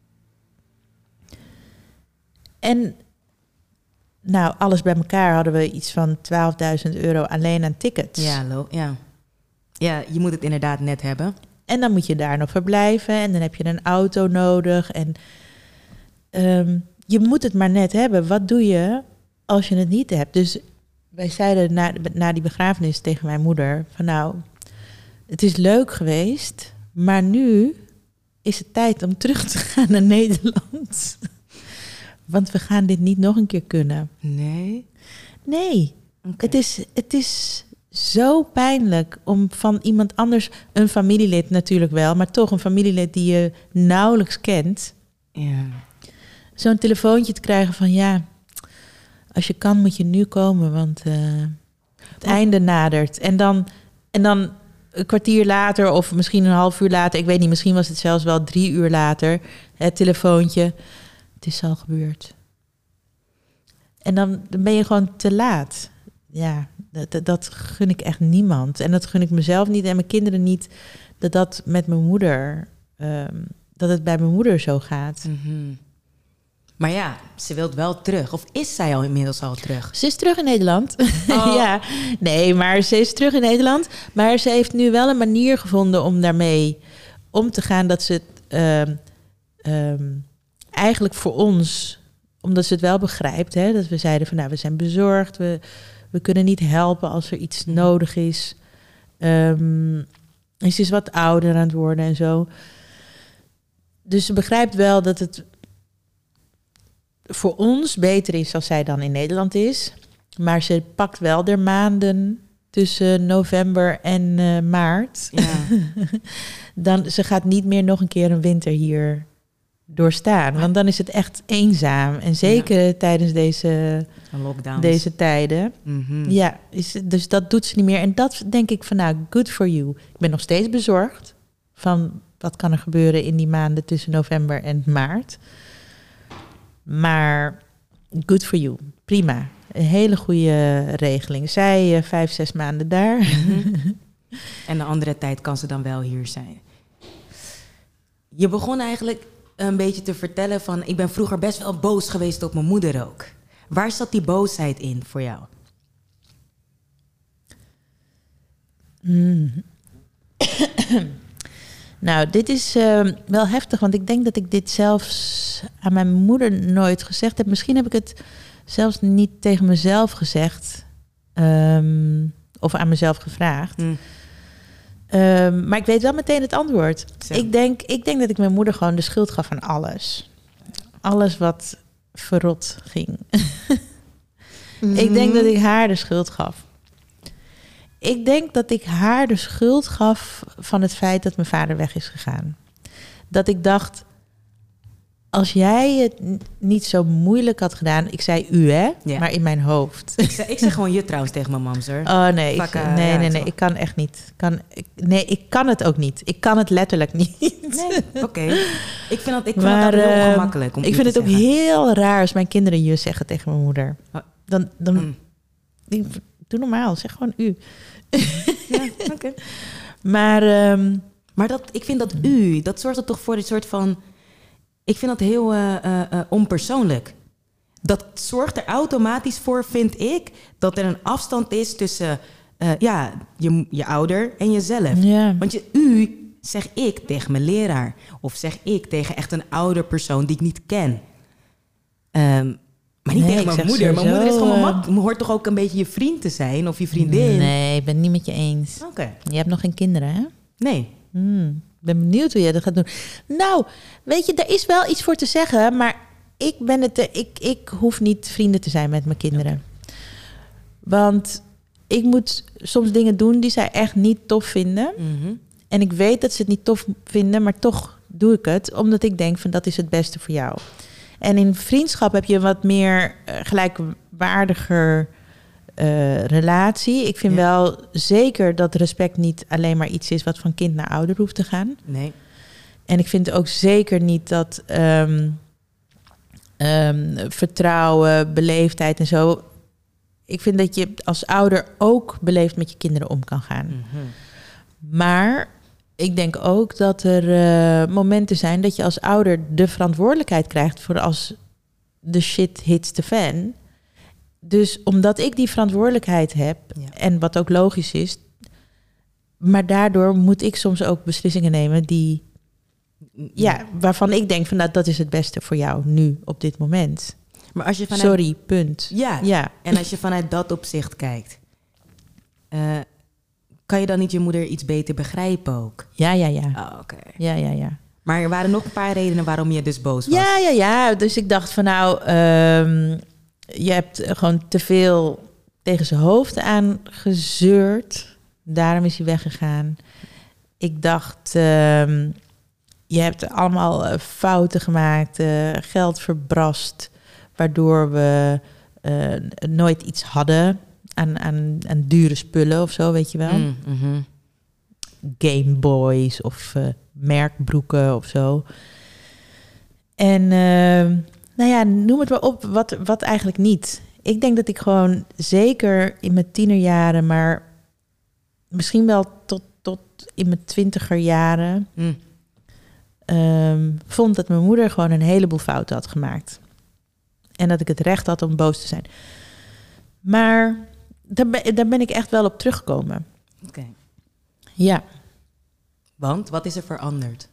En nou, alles bij elkaar hadden we iets van twaalfduizend euro alleen aan tickets. Ja, lo- ja. ja, je moet het inderdaad net hebben. En dan moet je daar nog verblijven en dan heb je een auto nodig. En um, je moet het maar net hebben. Wat doe je als je het niet hebt? Dus wij zeiden na, na die begrafenis tegen mijn moeder van nou, het is leuk geweest, maar nu is het tijd om terug te gaan naar Nederland. Want we gaan dit niet nog een keer kunnen. Nee? Nee. Okay. Het is, het is zo pijnlijk om van iemand anders, een familielid natuurlijk wel, maar toch een familielid die je nauwelijks kent, ja. zo'n telefoontje te krijgen van ja, als je kan moet je nu komen, want uh, het oh. einde nadert. En dan, en dan een kwartier later of misschien een half uur later, ik weet niet, misschien was het zelfs wel drie uur later, het telefoontje. Het is al gebeurd. En dan, dan ben je gewoon te laat. Ja, dat, dat gun ik echt niemand. En dat gun ik mezelf niet en mijn kinderen niet. Dat dat met mijn moeder, um, dat het bij mijn moeder zo gaat. Mm-hmm. Maar ja, ze wil wel terug. Of is zij al inmiddels al terug? Ze is terug in Nederland. Oh. ja, nee, maar ze is terug in Nederland. Maar ze heeft nu wel een manier gevonden om daarmee om te gaan. Dat ze het um, um, eigenlijk voor ons, omdat ze het wel begrijpt, hè, dat we zeiden van nou, we zijn bezorgd, we, we kunnen niet helpen als er iets nodig is. Um, en ze is wat ouder aan het worden en zo. Dus ze begrijpt wel dat het voor ons beter is als zij dan in Nederland is. Maar ze pakt wel de maanden tussen november en uh, maart. Ja. Dan, ze gaat niet meer nog een keer een winter hier doorstaan. Want dan is het echt eenzaam. En zeker ja. tijdens deze, deze tijden. Mm-hmm. Ja, is, dus dat doet ze niet meer. En dat denk ik van nou, good for you. Ik ben nog steeds bezorgd van wat kan er gebeuren in die maanden tussen november en maart. Maar good for you. Prima. Een hele goede regeling. Zij uh, vijf, zes maanden daar. Mm-hmm. En de andere tijd kan ze dan wel hier zijn. Je begon eigenlijk een beetje te vertellen van ik ben vroeger best wel boos geweest op mijn moeder ook. Waar zat die boosheid in voor jou? Mm. Nou, dit is uh, wel heftig, want ik denk dat ik dit zelfs aan mijn moeder nooit gezegd heb. Misschien heb ik het zelfs niet tegen mezelf gezegd. Um, of aan mezelf gevraagd. Mm. Um, maar ik weet wel meteen het antwoord. Ik denk, ik denk dat ik mijn moeder gewoon de schuld gaf aan alles. Alles wat verrot ging. Mm-hmm. Ik denk dat ik haar de schuld gaf. Ik denk dat ik haar de schuld gaf van het feit dat mijn vader weg is gegaan. Dat ik dacht, als jij het n- niet zo moeilijk had gedaan... Ik zei u, hè? Ja. Maar in mijn hoofd. Ik zeg, ik zeg gewoon je trouwens tegen mijn mams, hoor. Oh, nee. Ik, Vakka, nee, ja, nee, nee. Ik kan echt niet. Kan, ik, nee, ik kan het ook niet. Ik kan het letterlijk niet. Nee, oké. Okay. Ik vind dat, ik vind maar, dat heel ongemakkelijk om Ik vind het zeggen. ook heel raar als mijn kinderen je zeggen tegen mijn moeder. Dan, dan mm. die, doe normaal. Zeg gewoon u. Ja, oké. Okay. Maar, um, maar dat, ik vind dat u, dat zorgt er toch voor een soort van... Ik vind dat heel uh, uh, uh, onpersoonlijk. Dat zorgt er automatisch voor, vind ik... dat er een afstand is tussen uh, ja, je, je ouder en jezelf. Ja. Want je, u zeg ik tegen mijn leraar. Of zeg ik tegen echt een ouder persoon die ik niet ken. Um, maar niet nee, tegen mijn moeder. Mijn moeder is gewoon mat. Hoort toch ook een beetje je vriend te zijn of je vriendin? Nee, ik ben het niet met je eens. Oké. Okay. Je hebt nog geen kinderen, hè? Nee. Hmm. Ik ben benieuwd hoe jij dat gaat doen. Nou, weet je, er is wel iets voor te zeggen, maar ik ben het. Ik, ik hoef niet vrienden te zijn met mijn kinderen. Okay. Want ik moet soms dingen doen die zij echt niet tof vinden. Mm-hmm. En ik weet dat ze het niet tof vinden, maar toch doe ik het, omdat ik denk van dat is het beste voor jou. En in vriendschap heb je een wat meer uh, gelijkwaardiger uh, relatie. Ik vind ja. wel zeker dat respect niet alleen maar iets is wat van kind naar ouder hoeft te gaan. Nee. En ik vind ook zeker niet dat um, um, vertrouwen, beleefdheid en zo. Ik vind dat je als ouder ook beleefd met je kinderen om kan gaan. Mm-hmm. Maar ik denk ook dat er uh, momenten zijn dat je als ouder de verantwoordelijkheid krijgt voor als de shit hits the fan. Dus omdat ik die verantwoordelijkheid heb, ja. en wat ook logisch is, maar daardoor moet ik soms ook beslissingen nemen die, ja, waarvan ik denk van nou, dat is het beste voor jou nu op dit moment. Maar als je vanuit... Sorry, punt. Ja, ja, en als je vanuit dat opzicht kijkt, uh, kan je dan niet je moeder iets beter begrijpen ook? Ja, ja, ja. Oh, oké. Okay. Ja, ja, ja. Maar er waren nog een paar redenen waarom je dus boos was. Ja, ja, ja. Dus ik dacht van nou, um, je hebt gewoon te veel tegen zijn hoofd aangezeurd. Daarom is hij weggegaan. Ik dacht, um, je hebt allemaal uh, fouten gemaakt, uh, geld verbrast, waardoor we uh, nooit iets hadden aan, aan, aan dure spullen of zo, weet je wel. Mm, mm-hmm. Gameboys of uh, merkbroeken of zo. En uh, nou ja, noem het maar op, wat, wat eigenlijk niet. Ik denk dat ik gewoon zeker in mijn tienerjaren, maar misschien wel tot, tot in mijn twintiger jaren, mm. um, vond dat mijn moeder gewoon een heleboel fouten had gemaakt. En dat ik het recht had om boos te zijn. Maar daar ben, daar ben ik echt wel op teruggekomen. Oké. Okay. Ja. Want, wat is er veranderd?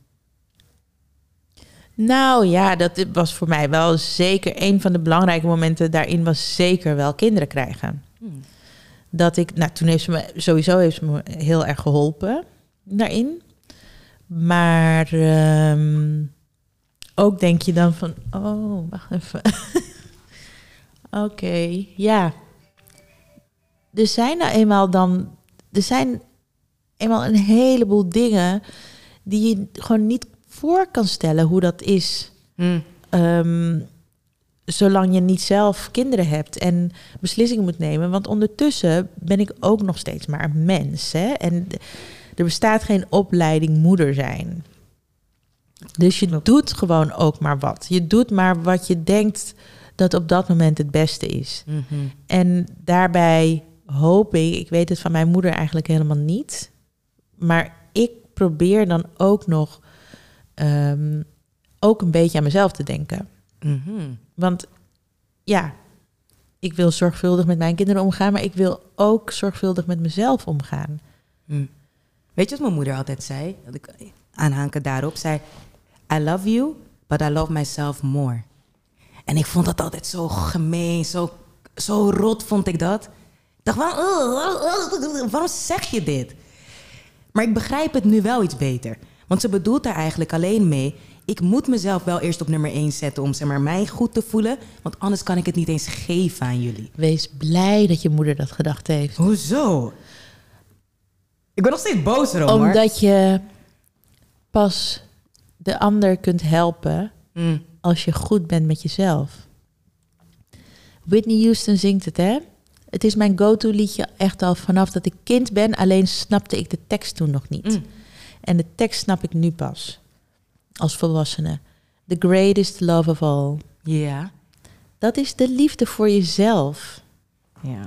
Nou ja, dat was voor mij wel zeker een van de belangrijke momenten daarin was zeker wel kinderen krijgen. Hmm. Dat ik, nou toen heeft ze me, sowieso heeft ze me heel erg geholpen daarin. Maar um, ook denk je dan van, oh, wacht even. Oké, okay, ja. Er zijn nou eenmaal dan, er zijn eenmaal een heleboel dingen die je gewoon niet voor kan stellen hoe dat is. Mm. Um, zolang je niet zelf kinderen hebt en beslissingen moet nemen. Want ondertussen ben ik ook nog steeds maar een mens. Hè? En er bestaat geen opleiding moeder zijn. Dus je Klopt. doet gewoon ook maar wat. Je doet maar wat je denkt dat op dat moment het beste is. Mm-hmm. En daarbij hoop ik, ik weet het van mijn moeder eigenlijk helemaal niet, maar ik probeer dan ook nog um, ook een beetje aan mezelf te denken. Mm-hmm. Want ja, ik wil zorgvuldig met mijn kinderen omgaan, maar ik wil ook zorgvuldig met mezelf omgaan. Mm. Weet je wat mijn moeder altijd zei? Dat ik aanhaken daarop zei, I love you, but I love myself more. En ik vond dat altijd zo gemeen, zo, zo rot vond ik dat. Ik dacht, waarom, uh, uh, waarom zeg je dit? Maar ik begrijp het nu wel iets beter. Want ze bedoelt daar eigenlijk alleen mee, ik moet mezelf wel eerst op nummer één zetten om zeg maar, mij goed te voelen. Want anders kan ik het niet eens geven aan jullie. Wees blij dat je moeder dat gedacht heeft. Hoezo? Ik ben nog steeds boos erom, hoor. Omdat je pas de ander kunt helpen mm. als je goed bent met jezelf. Whitney Houston zingt het, hè? Het is mijn go-to liedje echt al vanaf dat ik kind ben. Alleen snapte ik de tekst toen nog niet. Mm. En de tekst snap ik nu pas. Als volwassene. The greatest love of all. Ja. Yeah. Dat is de liefde voor jezelf. Ja. Yeah.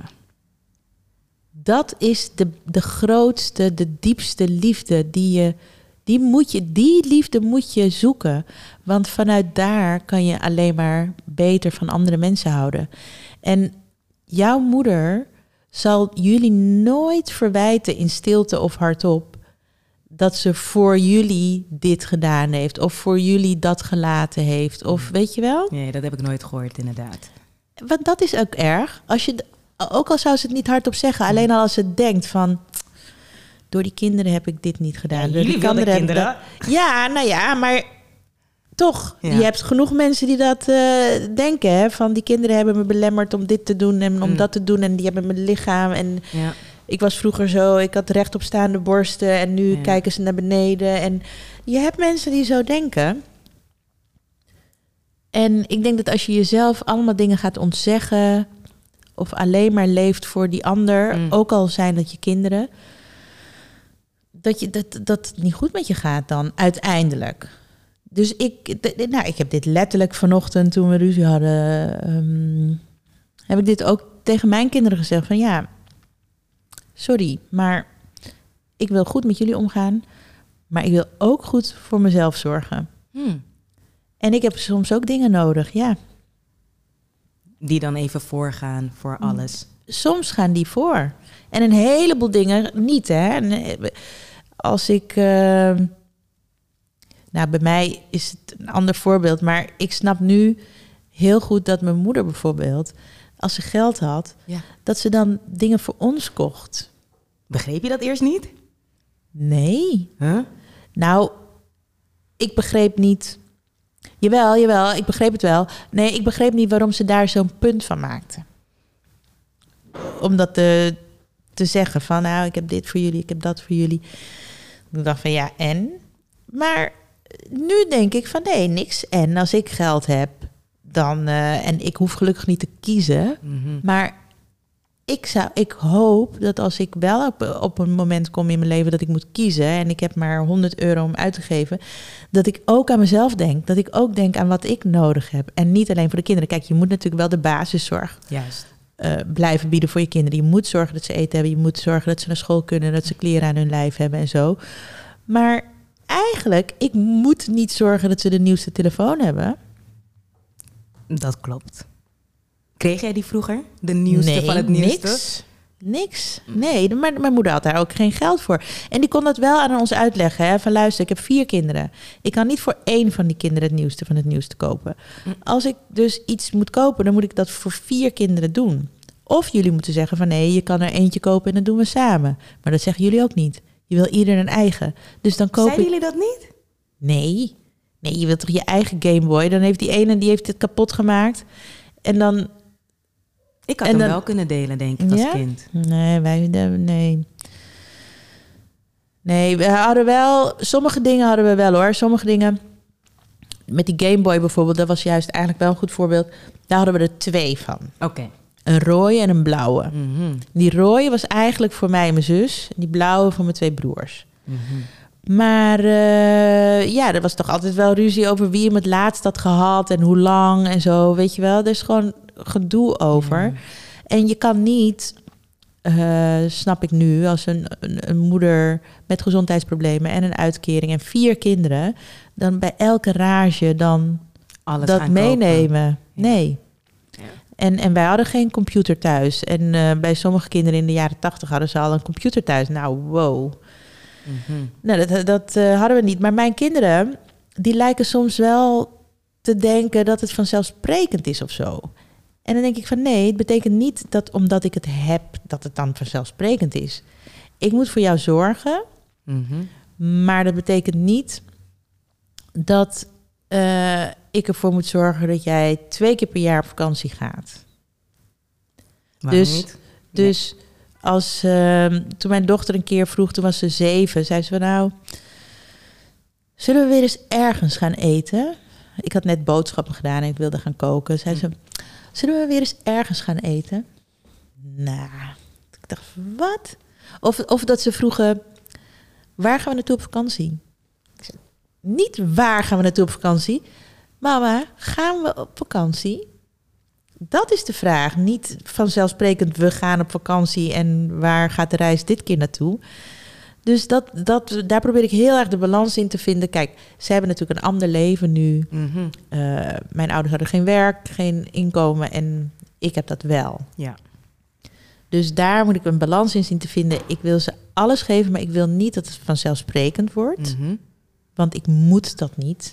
Dat is de, de grootste, de diepste liefde die je... Die, moet je, die liefde moet je zoeken. Want vanuit daar kan je alleen maar beter van andere mensen houden. En jouw moeder zal jullie nooit verwijten in stilte of hardop dat ze voor jullie dit gedaan heeft. Of voor jullie dat gelaten heeft. Of weet je wel? Nee, dat heb ik nooit gehoord, inderdaad. Want dat is ook erg. Als je, ook al zou ze het niet hardop zeggen. Alleen al als ze denkt van, door die kinderen heb ik dit niet gedaan. Ja, door jullie die kinderen kinderen? Dat, ja, nou ja, maar toch. Ja. Je hebt genoeg mensen die dat uh, denken. Hè, van die kinderen hebben me belemmerd om dit te doen en om mm. dat te doen. En die hebben mijn lichaam. En ja. ik was vroeger zo, ik had rechtopstaande borsten. En nu ja. kijken ze naar beneden. En je hebt mensen die zo denken. En ik denk dat als je jezelf allemaal dingen gaat ontzeggen of alleen maar leeft voor die ander, mm. ook al zijn dat je kinderen, dat, je, dat, dat het niet goed met je gaat dan uiteindelijk. Dus ik, d- nou, ik heb dit letterlijk vanochtend toen we ruzie hadden, um, heb ik dit ook tegen mijn kinderen gezegd van ja, sorry, maar ik wil goed met jullie omgaan, maar ik wil ook goed voor mezelf zorgen. Hmm. En ik heb soms ook dingen nodig, ja. Die dan even voorgaan voor alles. Soms gaan die voor. En een heleboel dingen niet, hè. Als ik... Uh, nou, bij mij is het een ander voorbeeld, maar ik snap nu heel goed dat mijn moeder bijvoorbeeld, als ze geld had, ja. dat ze dan dingen voor ons kocht. Begreep je dat eerst niet? Nee. Huh? Nou, ik begreep niet... Jawel, jawel, ik begreep het wel. Nee, ik begreep niet waarom ze daar zo'n punt van maakte. Om dat te, te zeggen van, nou, ik heb dit voor jullie, ik heb dat voor jullie. Ik dacht van, ja, en? Maar nu denk ik van, nee, niks. En als ik geld heb, dan... Uh, en ik hoef gelukkig niet te kiezen. Mm-hmm. Maar ik, zou, ik hoop dat als ik wel op, op een moment kom in mijn leven dat ik moet kiezen en ik heb maar honderd euro om uit te geven, dat ik ook aan mezelf denk. Dat ik ook denk aan wat ik nodig heb. En niet alleen voor de kinderen. Kijk, je moet natuurlijk wel de basiszorg Juist. Uh, blijven bieden voor je kinderen. Je moet zorgen dat ze eten hebben. Je moet zorgen dat ze naar school kunnen. Dat ze kleren aan hun lijf hebben en zo. Maar eigenlijk, ik moet niet zorgen dat ze de nieuwste telefoon hebben. Dat klopt. Kreeg jij die vroeger? De nieuwste nee, van het nieuwste? Niks. Niks. Nee, maar mijn moeder had daar ook geen geld voor. En die kon dat wel aan ons uitleggen. Hè? Van luister, ik heb vier kinderen. Ik kan niet voor één van die kinderen het nieuwste van het nieuwste kopen. Als ik dus iets moet kopen, dan moet ik dat voor vier kinderen doen. Of jullie moeten zeggen van nee, je kan er eentje kopen en dat doen we samen. Maar dat zeggen jullie ook niet. Je wil ieder een eigen. Dus dan kopen. Zeiden jullie dat niet? Nee. Nee, je wilt toch je eigen Game Boy? Dan heeft die ene, die heeft het kapot gemaakt. En dan... Ik had en hem dan, wel kunnen delen, denk ik, als ja? kind. Nee, wij... Nee. Nee, we hadden wel... Sommige dingen hadden we wel, hoor. Sommige dingen... Met die Game Boy bijvoorbeeld, dat was juist eigenlijk wel een goed voorbeeld. Daar hadden we er twee van. Oké. Okay. Een rode en een blauwe. Mm-hmm. Die rode was eigenlijk voor mij en mijn zus. Die blauwe voor mijn twee broers. Mm-hmm. Maar uh, ja, er was toch altijd wel ruzie over wie hem het laatst had gehad en hoe lang en zo, weet je wel. Er is gewoon gedoe over. Ja. En je kan niet, uh, snap ik nu, als een, een, een moeder met gezondheidsproblemen en een uitkering en vier kinderen, dan bij elke rage dan alles dat meenemen. Ja. Nee. Ja. En, en wij hadden geen computer thuis. En uh, bij sommige kinderen in de jaren tachtig hadden ze al een computer thuis. Nou, wow. Mm-hmm. Nou, dat, dat uh, hadden we niet. Maar mijn kinderen, die lijken soms wel te denken dat het vanzelfsprekend is of zo. En dan denk ik van nee, het betekent niet dat omdat ik het heb, dat het dan vanzelfsprekend is. Ik moet voor jou zorgen, mm-hmm. maar dat betekent niet dat uh, ik ervoor moet zorgen dat jij twee keer per jaar op vakantie gaat. Waarom dus, niet? Dus nee. als uh, toen mijn dochter een keer vroeg, toen was ze zeven, zei ze van nou, zullen we weer eens ergens gaan eten? Ik had net boodschappen gedaan en ik wilde gaan koken. Zei ze, zullen we weer eens ergens gaan eten? Nou, ik dacht, wat? Of, of dat ze vroegen, waar gaan we naartoe op vakantie? Ik zei, niet waar gaan we naartoe op vakantie? Mama, gaan we op vakantie? Dat is de vraag. Niet vanzelfsprekend, we gaan op vakantie en waar gaat de reis dit keer naartoe? Dus dat, dat, daar probeer ik heel erg de balans in te vinden. Kijk, ze hebben natuurlijk een ander leven nu. Mm-hmm. Uh, mijn ouders hadden geen werk, geen inkomen en ik heb dat wel. Ja. Dus daar moet ik een balans in zien te vinden. Ik wil ze alles geven, maar ik wil niet dat het vanzelfsprekend wordt. Mm-hmm. Want ik moet dat niet.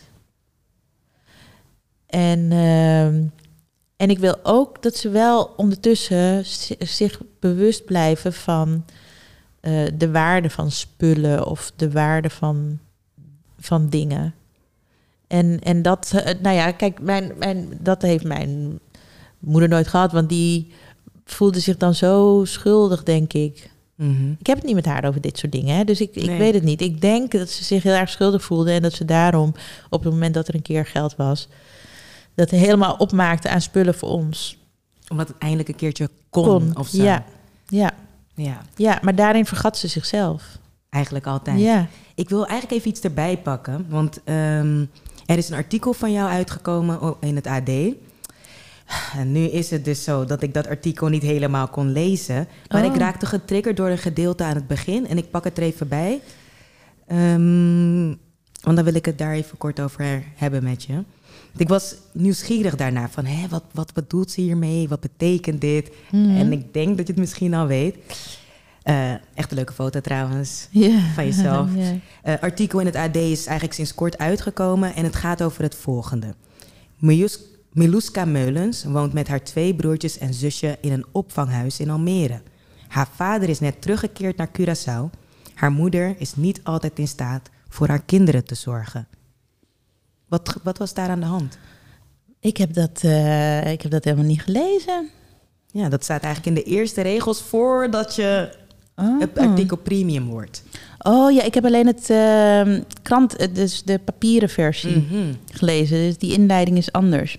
En, uh, en ik wil ook dat ze wel ondertussen zich bewust blijven van uh, de waarde van spullen of de waarde van, van dingen. En, en dat, uh, nou ja, kijk, mijn, mijn, dat heeft mijn moeder nooit gehad, want die voelde zich dan zo schuldig, denk ik. Mm-hmm. Ik heb het niet met haar over dit soort dingen, hè? Dus ik, ik nee. weet het niet. Ik denk dat ze zich heel erg schuldig voelde en dat ze daarom op het moment dat er een keer geld was, dat helemaal opmaakte aan spullen voor ons. Omdat het eindelijk een keertje kon, Kon, of zo. ja. Ja. ja, ja, maar daarin vergat ze zichzelf. eigenlijk altijd. Ja. Ik wil eigenlijk even iets erbij pakken. Want um, er is een artikel van jou uitgekomen in het A D. En nu is het dus zo dat ik dat artikel niet helemaal kon lezen. Maar Oh. ik raakte getriggerd door een gedeelte aan het begin. En ik pak het er even bij. Um, want dan wil ik het daar even kort over hebben met je. Ik was nieuwsgierig daarna van, hé, wat, wat bedoelt ze hiermee? Wat betekent dit? Mm-hmm. En ik denk dat je het misschien al weet. Uh, echt een leuke foto trouwens, Ja. van jezelf. Ja. Uh, artikel in het A D is eigenlijk sinds kort uitgekomen en het gaat over het volgende. Milous- Miluska Meulens woont met haar twee broertjes en zusje in een opvanghuis in Almere. Haar vader is net teruggekeerd naar Curaçao. Haar moeder is niet altijd in staat voor haar kinderen te zorgen. Wat, wat was daar aan de hand? Ik heb dat, uh, ik heb dat helemaal niet gelezen. Ja, dat staat eigenlijk in de eerste regels voordat je Oh. het artikel premium wordt. Oh ja, ik heb alleen het uh, krant, dus de papieren versie Mm-hmm. gelezen. Dus die inleiding is anders.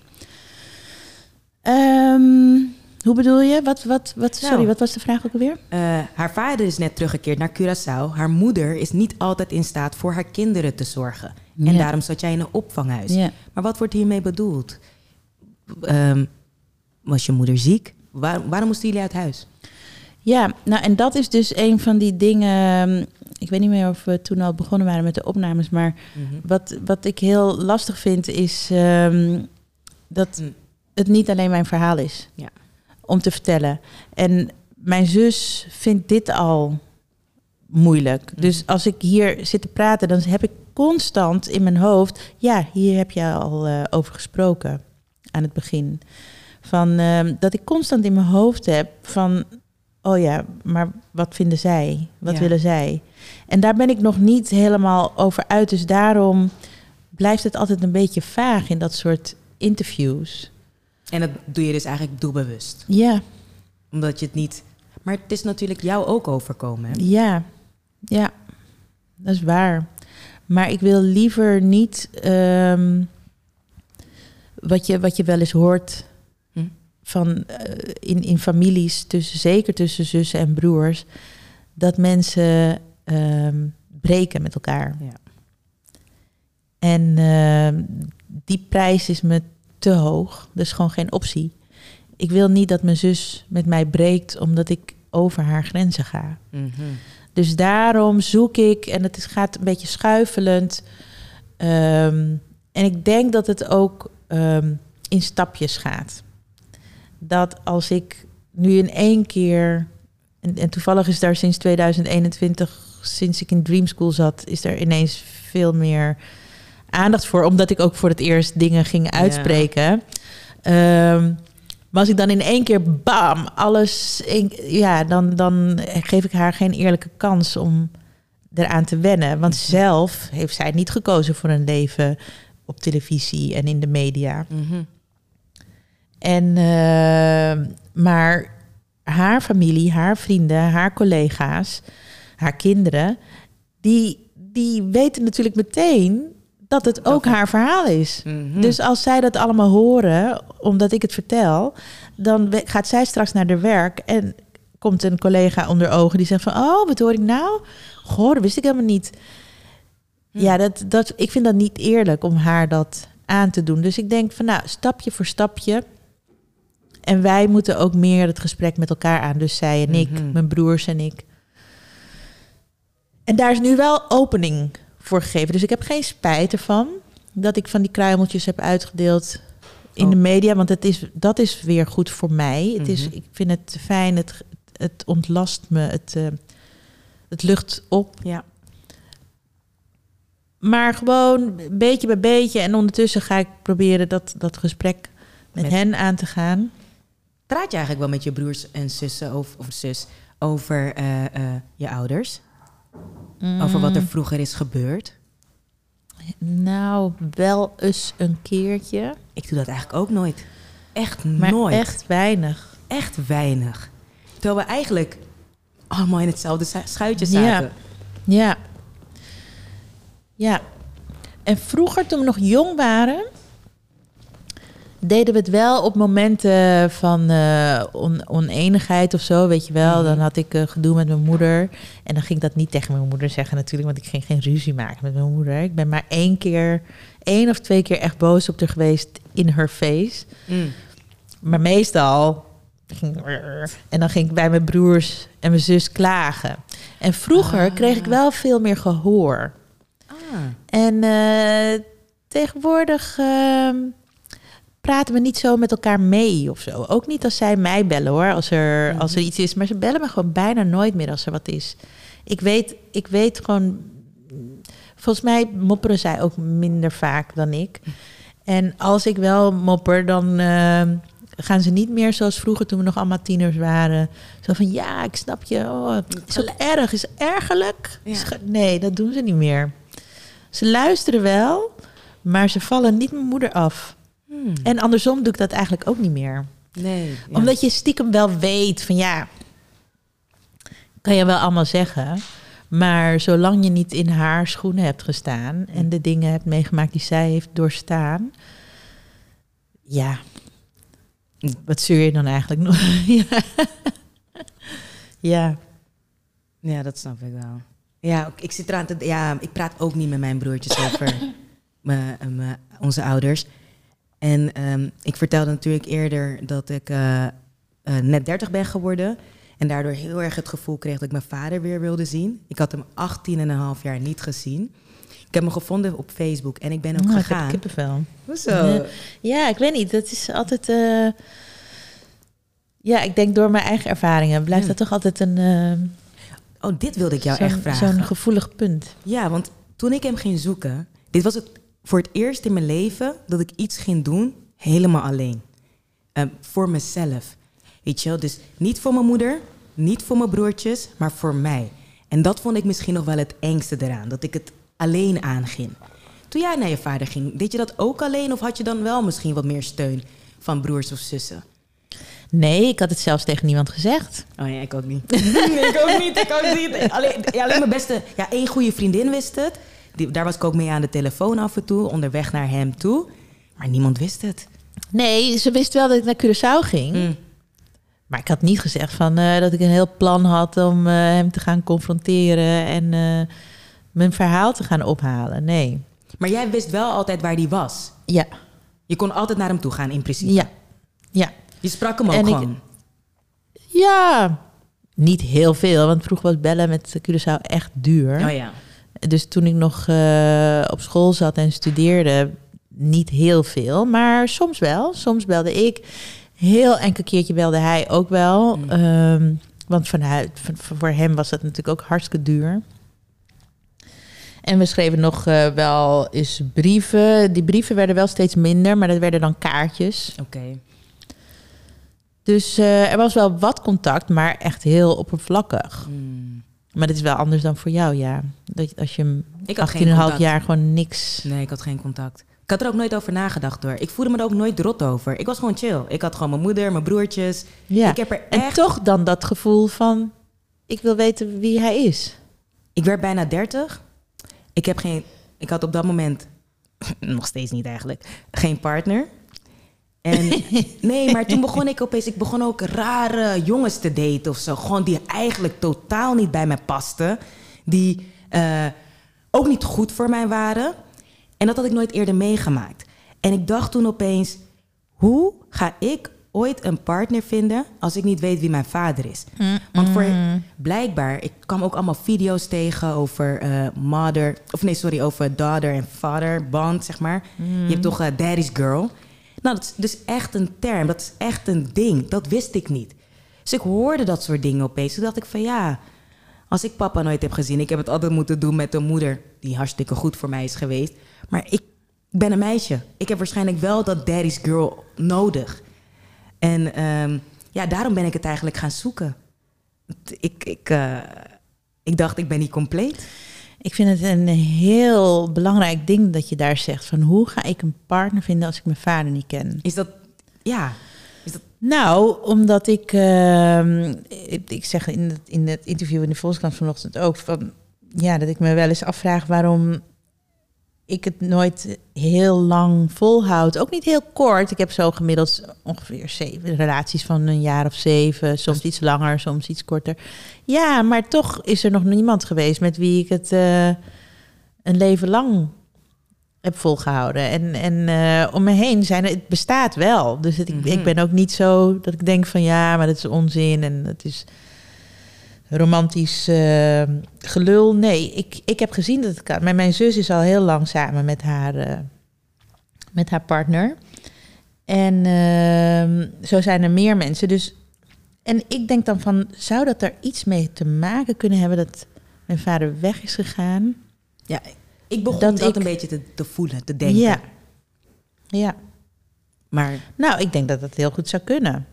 Um, hoe bedoel je? Wat, wat, wat, sorry, Nou, wat was de vraag ook alweer? Uh, haar vader is net teruggekeerd naar Curaçao. Haar moeder is niet altijd in staat voor haar kinderen te zorgen. En Ja. daarom zat jij in een opvanghuis. Ja. Maar wat wordt hiermee bedoeld? Um, was je moeder ziek? Waar, waarom moesten jullie uit huis? Ja, nou en dat is dus een van die dingen. Ik weet niet meer of we toen al begonnen waren met de opnames, maar Mm-hmm. wat, wat ik heel lastig vind is um, dat Mm. het niet alleen mijn verhaal is Ja. om te vertellen. En mijn zus vindt dit al moeilijk. Mm. Dus als ik hier zit te praten, dan heb ik constant in mijn hoofd, ja, hier heb je al uh, over gesproken aan het begin. Van uh, dat ik constant in mijn hoofd heb van, oh ja, maar wat vinden zij? Wat Ja. willen zij? En daar ben ik nog niet helemaal over uit. Dus daarom blijft het altijd een beetje vaag in dat soort interviews. En dat doe je dus eigenlijk doelbewust. Ja, Omdat je het niet... Maar het is natuurlijk jou ook overkomen. Hè? ja, ja, dat is waar. Maar ik wil liever niet um, wat, je, wat je wel eens hoort Hm? van uh, in, in families, tussen, zeker tussen zussen en broers, dat mensen um, breken met elkaar. Ja. En uh, die prijs is me te hoog. Dat is gewoon geen optie. Ik wil niet dat mijn zus met mij breekt omdat ik over haar grenzen ga. Mm-hmm. Dus daarom zoek ik, en het is, gaat een beetje schuifelend. Um, en ik denk dat het ook um, in stapjes gaat. Dat als ik nu in één keer, en, en toevallig is daar sinds tweeduizend eenentwintig, sinds ik in Dream School zat, is er ineens veel meer aandacht voor, omdat ik ook voor het eerst dingen ging uitspreken. Ja. Um, maar als ik dan in één keer, bam, alles, in, ja, dan, dan geef ik haar geen eerlijke kans om eraan te wennen. Want zelf heeft zij niet gekozen voor een leven op televisie en in de media. Mm-hmm. En, uh, maar haar familie, haar vrienden, haar collega's, haar kinderen, die, die weten natuurlijk meteen dat het ook dat haar verhaal is. Mm-hmm. Dus als zij dat allemaal horen, omdat ik het vertel, dan gaat zij straks naar haar werk en komt een collega onder ogen die zegt van, oh, wat hoor ik nou? Goh, dat wist ik helemaal niet. Hm. Ja, dat, dat, ik vind dat niet eerlijk om haar dat aan te doen. Dus ik denk van, nou, stapje voor stapje. En wij moeten ook meer het gesprek met elkaar aan. Dus zij en ik, mm-hmm. mijn broers en ik. En daar is nu wel opening voor gegeven. Dus ik heb geen spijt ervan dat ik van die kruimeltjes heb uitgedeeld in oh. de media. Want het is, dat is weer goed voor mij. Mm-hmm. Het is, ik vind het fijn, het, het ontlast me, het, uh, het lucht op. Ja. Maar gewoon beetje bij beetje. En ondertussen ga ik proberen dat, dat gesprek met, met hen aan te gaan. Praat je eigenlijk wel met je broers en zussen of, of zus over uh, uh, je ouders? Mm. Over wat er vroeger is gebeurd? Nou, wel eens een keertje. Ik doe dat eigenlijk ook nooit. Echt maar nooit. echt weinig. Echt weinig. Terwijl we eigenlijk allemaal in hetzelfde schuitje zaten. Ja. Ja. Ja. En vroeger, toen we nog jong waren, deden we het wel op momenten van uh, on- oneenigheid of zo, weet je wel. Mm-hmm. Dan had ik uh, gedoe met mijn moeder. En dan ging ik dat niet tegen mijn moeder zeggen natuurlijk, want ik ging geen ruzie maken met mijn moeder. Ik ben maar één keer, één of twee keer echt boos op haar geweest in her face. Mm. Maar meestal ging en dan ging ik bij mijn broers en mijn zus klagen. En vroeger ah. kreeg ik wel veel meer gehoor. Ah. En uh, tegenwoordig uh, praten we niet zo met elkaar mee of zo. Ook niet als zij mij bellen hoor, als er, mm. als er iets is. Maar ze bellen me gewoon bijna nooit meer als er wat is. Ik weet, ik weet gewoon... Volgens mij mopperen zij ook minder vaak dan ik. En als ik wel mopper, dan... Uh, gaan ze niet meer zoals vroeger toen we nog allemaal tieners waren. Zo van, ja, ik snap je. Oh, het is ook erg. Is het ergerlijk? Ja. Nee, dat doen ze niet meer. Ze luisteren wel, maar ze vallen niet mijn moeder af. Hmm. En andersom doe ik dat eigenlijk ook niet meer. Nee. Ja. Omdat je stiekem wel weet van, ja... kan je wel allemaal zeggen... maar zolang je niet in haar schoenen hebt gestaan... en de dingen hebt meegemaakt die zij heeft doorstaan... ja... Wat zuur je dan eigenlijk nog? ja. ja. Ja, dat snap ik wel. Ja, ik zit eraan te... Ja, ik praat ook niet met mijn broertjes over me, me, onze ouders. En um, ik vertelde natuurlijk eerder dat ik uh, uh, net dertig ben geworden. En daardoor heel erg het gevoel kreeg dat ik mijn vader weer wilde zien. Ik had hem achttien en een half jaar niet gezien. Ik heb hem gevonden op Facebook en ik ben ook oh, gegaan. Ik heb kippenvel. Hoezo? Ja, ja, ik weet niet. Dat is altijd... Uh... Ja, ik denk door mijn eigen ervaringen blijft ja. dat toch altijd een... Uh... Oh, dit wilde ik jou echt vragen. Zo'n gevoelig punt. Ja, want toen ik hem ging zoeken... Dit was het voor het eerst in mijn leven dat ik iets ging doen helemaal alleen. Uh, voor mezelf. Weet je wel? Dus niet voor mijn moeder, niet voor mijn broertjes, maar voor mij. En dat vond ik misschien nog wel het engste eraan. Dat ik het alleen aanging. Toen jij naar je vader ging, deed je dat ook alleen? Of had je dan wel misschien wat meer steun van broers of zussen? Nee, ik had het zelfs tegen niemand gezegd. Oh ja, ik ook niet. nee, ik ook niet, ik ook niet. Alleen, ja, alleen mijn beste... Ja, één goede vriendin wist het. Die, daar was ik ook mee aan de telefoon af en toe, onderweg naar hem toe. Maar niemand wist het. Nee, ze wist wel dat ik naar Curaçao ging. Mm. Maar ik had niet gezegd van, uh, dat ik een heel plan had om uh, hem te gaan confronteren... en uh, mijn verhaal te gaan ophalen. Nee. Maar jij wist wel altijd waar die was? Ja. Je kon altijd naar hem toe gaan, in principe? Ja. Ja. Je sprak hem ook en gewoon? Ik, ja, niet heel veel. Want vroeger was bellen met Curaçao echt duur. Oh ja. Dus toen ik nog uh, op school zat en studeerde, niet heel veel. Maar soms wel. Soms belde ik. Heel enkel keertje belde hij ook wel. Mm. Um, want vanuit, voor hem was dat natuurlijk ook hartstikke duur. En we schreven nog uh, wel eens brieven. Die brieven werden wel steeds minder, maar dat werden dan kaartjes. Oké. Okay. Dus uh, er was wel wat contact, maar echt heel oppervlakkig. Mm. Maar dit is wel anders dan voor jou, ja. Dat als je achttien komma vijf jaar gewoon niks... Nee, ik had geen contact. Ik had er ook nooit over nagedacht hoor. Ik voelde me er ook nooit rot over. Ik was gewoon chill. Ik had gewoon mijn moeder, mijn broertjes. Ja. Ik heb er echt... En toch dan dat gevoel van... ik wil weten wie hij is. Ik werd bijna dertig. Ik heb geen... Ik had op dat moment... nog steeds niet eigenlijk. Geen partner. En nee, maar toen begon ik opeens... Ik begon ook rare jongens te daten of zo. Gewoon die eigenlijk totaal niet bij mij pasten. Die uh, ook niet goed voor mij waren. En dat had ik nooit eerder meegemaakt. En ik dacht toen opeens... hoe ga ik ooit een partner vinden... als ik niet weet wie mijn vader is? Mm-mm. Want voor blijkbaar... Ik kwam ook allemaal video's tegen over uh, mother... of nee, sorry, over daughter en father band, zeg maar. Mm. Je hebt toch uh, daddy's girl... Nou, dat is dus echt een term. Dat is echt een ding. Dat wist ik niet. Dus ik hoorde dat soort dingen opeens. Toen dacht ik van ja, als ik papa nooit heb gezien... ik heb het altijd moeten doen met een moeder... die hartstikke goed voor mij is geweest. Maar ik ben een meisje. Ik heb waarschijnlijk wel dat daddy's girl nodig. En um, ja, daarom ben ik het eigenlijk gaan zoeken. Ik, ik, uh, ik dacht, ik ben niet compleet. Ik vind het een heel belangrijk ding dat je daar zegt... van hoe ga ik een partner vinden als ik mijn vader niet ken? Is dat, ja... Is dat... Nou, omdat ik... Uh, ik zeg in het, in het interview in de Volkskrant vanochtend ook... van ja, dat ik me wel eens afvraag waarom... ik het nooit heel lang volhoud. Ook niet heel kort. Ik heb zo gemiddeld ongeveer zeven relaties van een jaar of zeven. Soms iets langer, soms iets korter. Ja, maar toch is er nog niemand geweest met wie ik het uh, een leven lang heb volgehouden. En, en uh, om me heen zijn er, het bestaat wel. Dus het, mm-hmm. ik, ik ben ook niet zo dat ik denk van ja, maar dat is onzin en het is romantisch uh, gelul. Nee, ik, ik heb gezien dat het kan. Maar mijn zus is al heel lang samen met haar, uh, met haar partner. En uh, zo zijn er meer mensen. Dus, en ik denk dan van, zou dat er iets mee te maken kunnen hebben dat mijn vader weg is gegaan? Ja, ik begon dat, dat ik, een beetje te, te voelen, te denken. Ja. Ja. Maar nou, ik denk dat dat heel goed zou kunnen.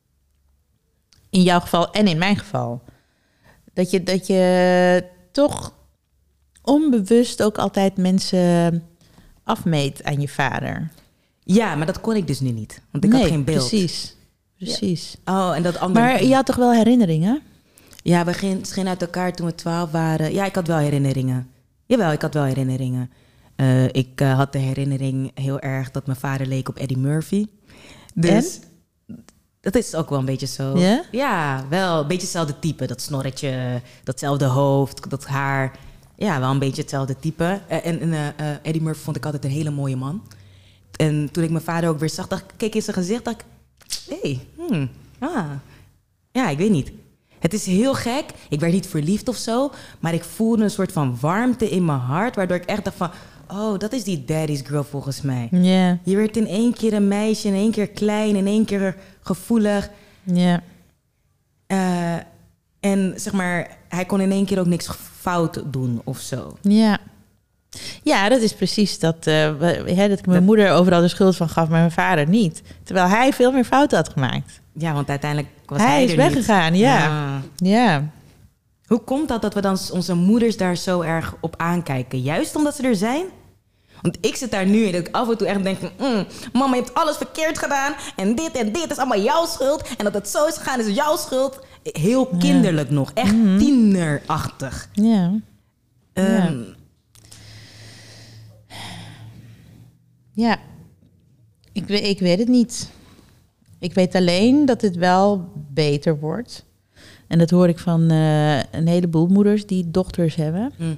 In jouw geval en in mijn geval. Dat je, dat je toch onbewust ook altijd mensen afmeet aan je vader. Ja, maar dat kon ik dus nu niet. Want ik nee, had geen beeld. Precies, precies. Ja. Oh, en dat andere. Maar je had toch wel herinneringen? Ja, we gingen uit elkaar toen we twaalf waren. Ja, ik had wel herinneringen. Jawel, ik had wel herinneringen. Uh, ik uh, had de herinnering heel erg dat mijn vader leek op Eddie Murphy. Dus en? Dat is ook wel een beetje zo. Yeah? Ja, wel een beetje hetzelfde type. Dat snorretje, datzelfde hoofd, dat haar. Ja, wel een beetje hetzelfde type. Uh, en en uh, uh, Eddie Murphy vond ik altijd een hele mooie man. En toen ik mijn vader ook weer zag, dacht ik, keek in zijn gezicht, dacht ik, hé, hey, hmm, ah. Ja, ik weet niet. Het is heel gek. Ik werd niet verliefd of zo, maar ik voelde een soort van warmte in mijn hart, waardoor ik echt dacht van, oh, dat is die daddy's girl volgens mij. Yeah. Je werd in één keer een meisje, in één keer klein, in één keer gevoelig. Ja. Yeah. Uh, en zeg maar, hij kon in één keer ook niks fout doen of zo. Ja. Yeah. Ja, dat is precies dat, uh, hè, dat ik mijn dat... moeder overal de schuld van gaf, maar mijn vader niet. Terwijl hij veel meer fouten had gemaakt. Ja, want uiteindelijk was hij hij is er weggegaan, niet. Ja. ja. Ja. Hoe komt dat dat we dan onze moeders daar zo erg op aankijken? Juist omdat ze er zijn? Want ik zit daar nu en dat ik af en toe echt denk van, mm, mama, je hebt alles verkeerd gedaan en dit en dit is allemaal jouw schuld. En dat het zo is gegaan is jouw schuld. Heel kinderlijk ja. nog, echt mm-hmm. tienerachtig. Ja. Um, ja. Ja, ik, weet, ik weet het niet. Ik weet alleen dat het wel beter wordt. En dat hoor ik van uh, een heleboel moeders die dochters hebben. Mm.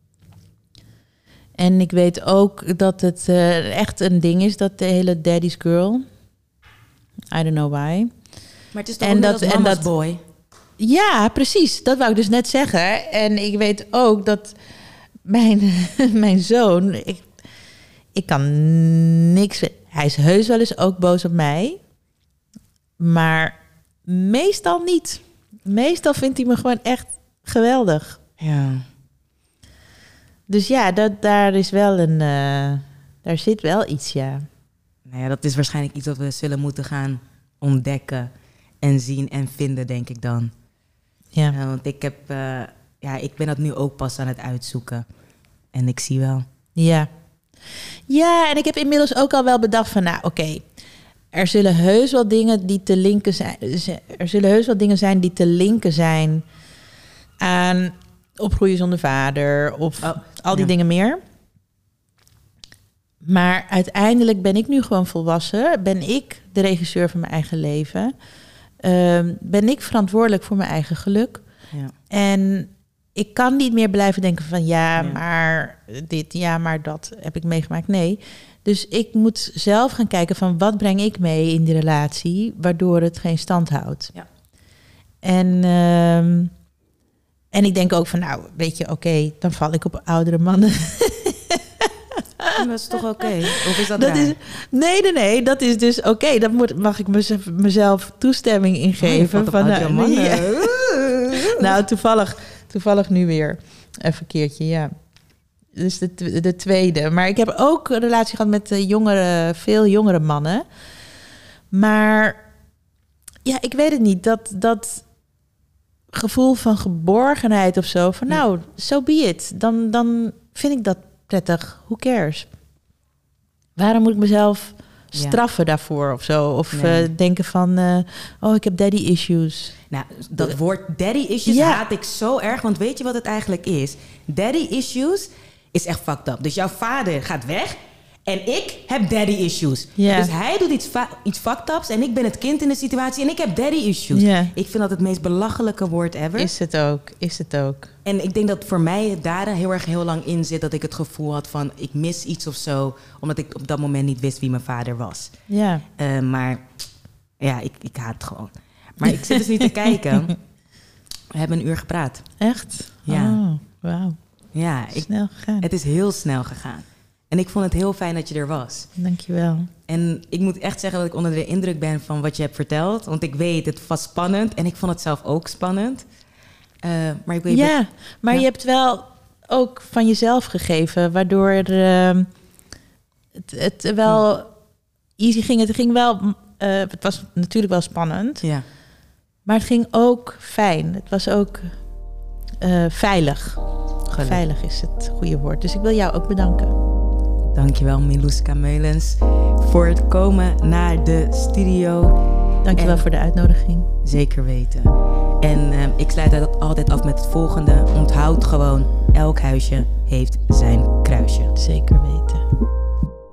En ik weet ook dat het uh, echt een ding is, dat de hele daddy's girl. I don't know why. Maar het is toch en dat, als mama's dat, boy? Ja, precies. Dat wou ik dus net zeggen. En ik weet ook dat mijn, mijn zoon... Ik, Ik kan niks... Hij is heus wel eens ook boos op mij. Maar meestal niet. Meestal vindt hij me gewoon echt geweldig. Ja. Dus ja, dat, daar is wel een... Uh, daar zit wel iets, ja. Nou ja, dat is waarschijnlijk iets dat we zullen moeten gaan ontdekken en zien en vinden, denk ik dan. Ja. Uh, want ik heb... Uh, ja, ik ben dat nu ook pas aan het uitzoeken. En ik zie wel. Ja. Ja, en ik heb inmiddels ook al wel bedacht van, nou, oké, okay, er zullen heus wel dingen die te linken zijn. Er zullen heus wel dingen zijn die te linken zijn aan opgroeien zonder vader of oh, al die ja. dingen meer. Maar uiteindelijk ben ik nu gewoon volwassen. Ben ik de regisseur van mijn eigen leven. Um, ben ik verantwoordelijk voor mijn eigen geluk. Ja. En ik kan niet meer blijven denken van ja, ja, maar dit, ja, maar dat heb ik meegemaakt. Nee. Dus ik moet zelf gaan kijken van wat breng ik mee in die relatie, waardoor het geen stand houdt. Ja. En, um, en ik denk ook van nou, weet je, oké, okay, dan val ik op oudere mannen. Dat is toch oké? Okay? Of is dat, dat is, nee, nee, nee, dat is dus oké. Okay. Dan moet, mag ik mez, mezelf toestemming ingeven. Oh, van, nou, mannen. Ja. Nou, toevallig, toevallig nu weer even een keertje, ja. Dus de, de tweede. Maar ik heb ook een relatie gehad met jongere, veel jongere mannen. Maar ja, ik weet het niet. Dat, dat gevoel van geborgenheid of zo. Van nou, so be it. Dan, dan vind ik dat prettig. Who cares? Waarom moet ik mezelf straffen ja. daarvoor of zo? Of nee. uh, denken van, uh, oh, ik heb daddy issues. Nou, dat uh, woord daddy issues ja. haat ik zo erg. Want weet je wat het eigenlijk is? Daddy issues is echt fucked up. Dus jouw vader gaat weg en ik heb daddy issues. Ja. Dus hij doet iets, fa- iets fucked ups en ik ben het kind in de situatie en ik heb daddy issues. Ja. Ik vind dat het meest belachelijke woord ever. Is het ook, is het ook. En ik denk dat voor mij het daar heel erg heel lang in zit dat ik het gevoel had van ik mis iets of zo, omdat ik op dat moment niet wist wie mijn vader was. Ja. Uh, maar ja, ik, ik haat het gewoon. Maar ik zit dus niet te kijken. We hebben een uur gepraat. Echt? Ja. Oh, wauw. Ja, ik, Snel gegaan. het is heel snel gegaan. En ik vond het heel fijn dat je er was. Dankjewel. En ik moet echt zeggen dat ik onder de indruk ben van wat je hebt verteld. Want ik weet, het was spannend. En ik vond het zelf ook spannend. Uh, maar ik weet ja, dat, maar ja. je hebt wel ook van jezelf gegeven, waardoor uh, het, het wel hm. easy ging. Het ging wel, uh, het was natuurlijk wel spannend, ja. maar het ging ook fijn. Het was ook uh, veilig. Geluk. Veilig is het goede woord. Dus ik wil jou ook bedanken. Dankjewel, Miluska Meulens, voor het komen naar de studio. Dankjewel en voor de uitnodiging. Zeker weten. En uh, ik sluit dat altijd af met het volgende. Onthoud gewoon, elk huisje heeft zijn kruisje.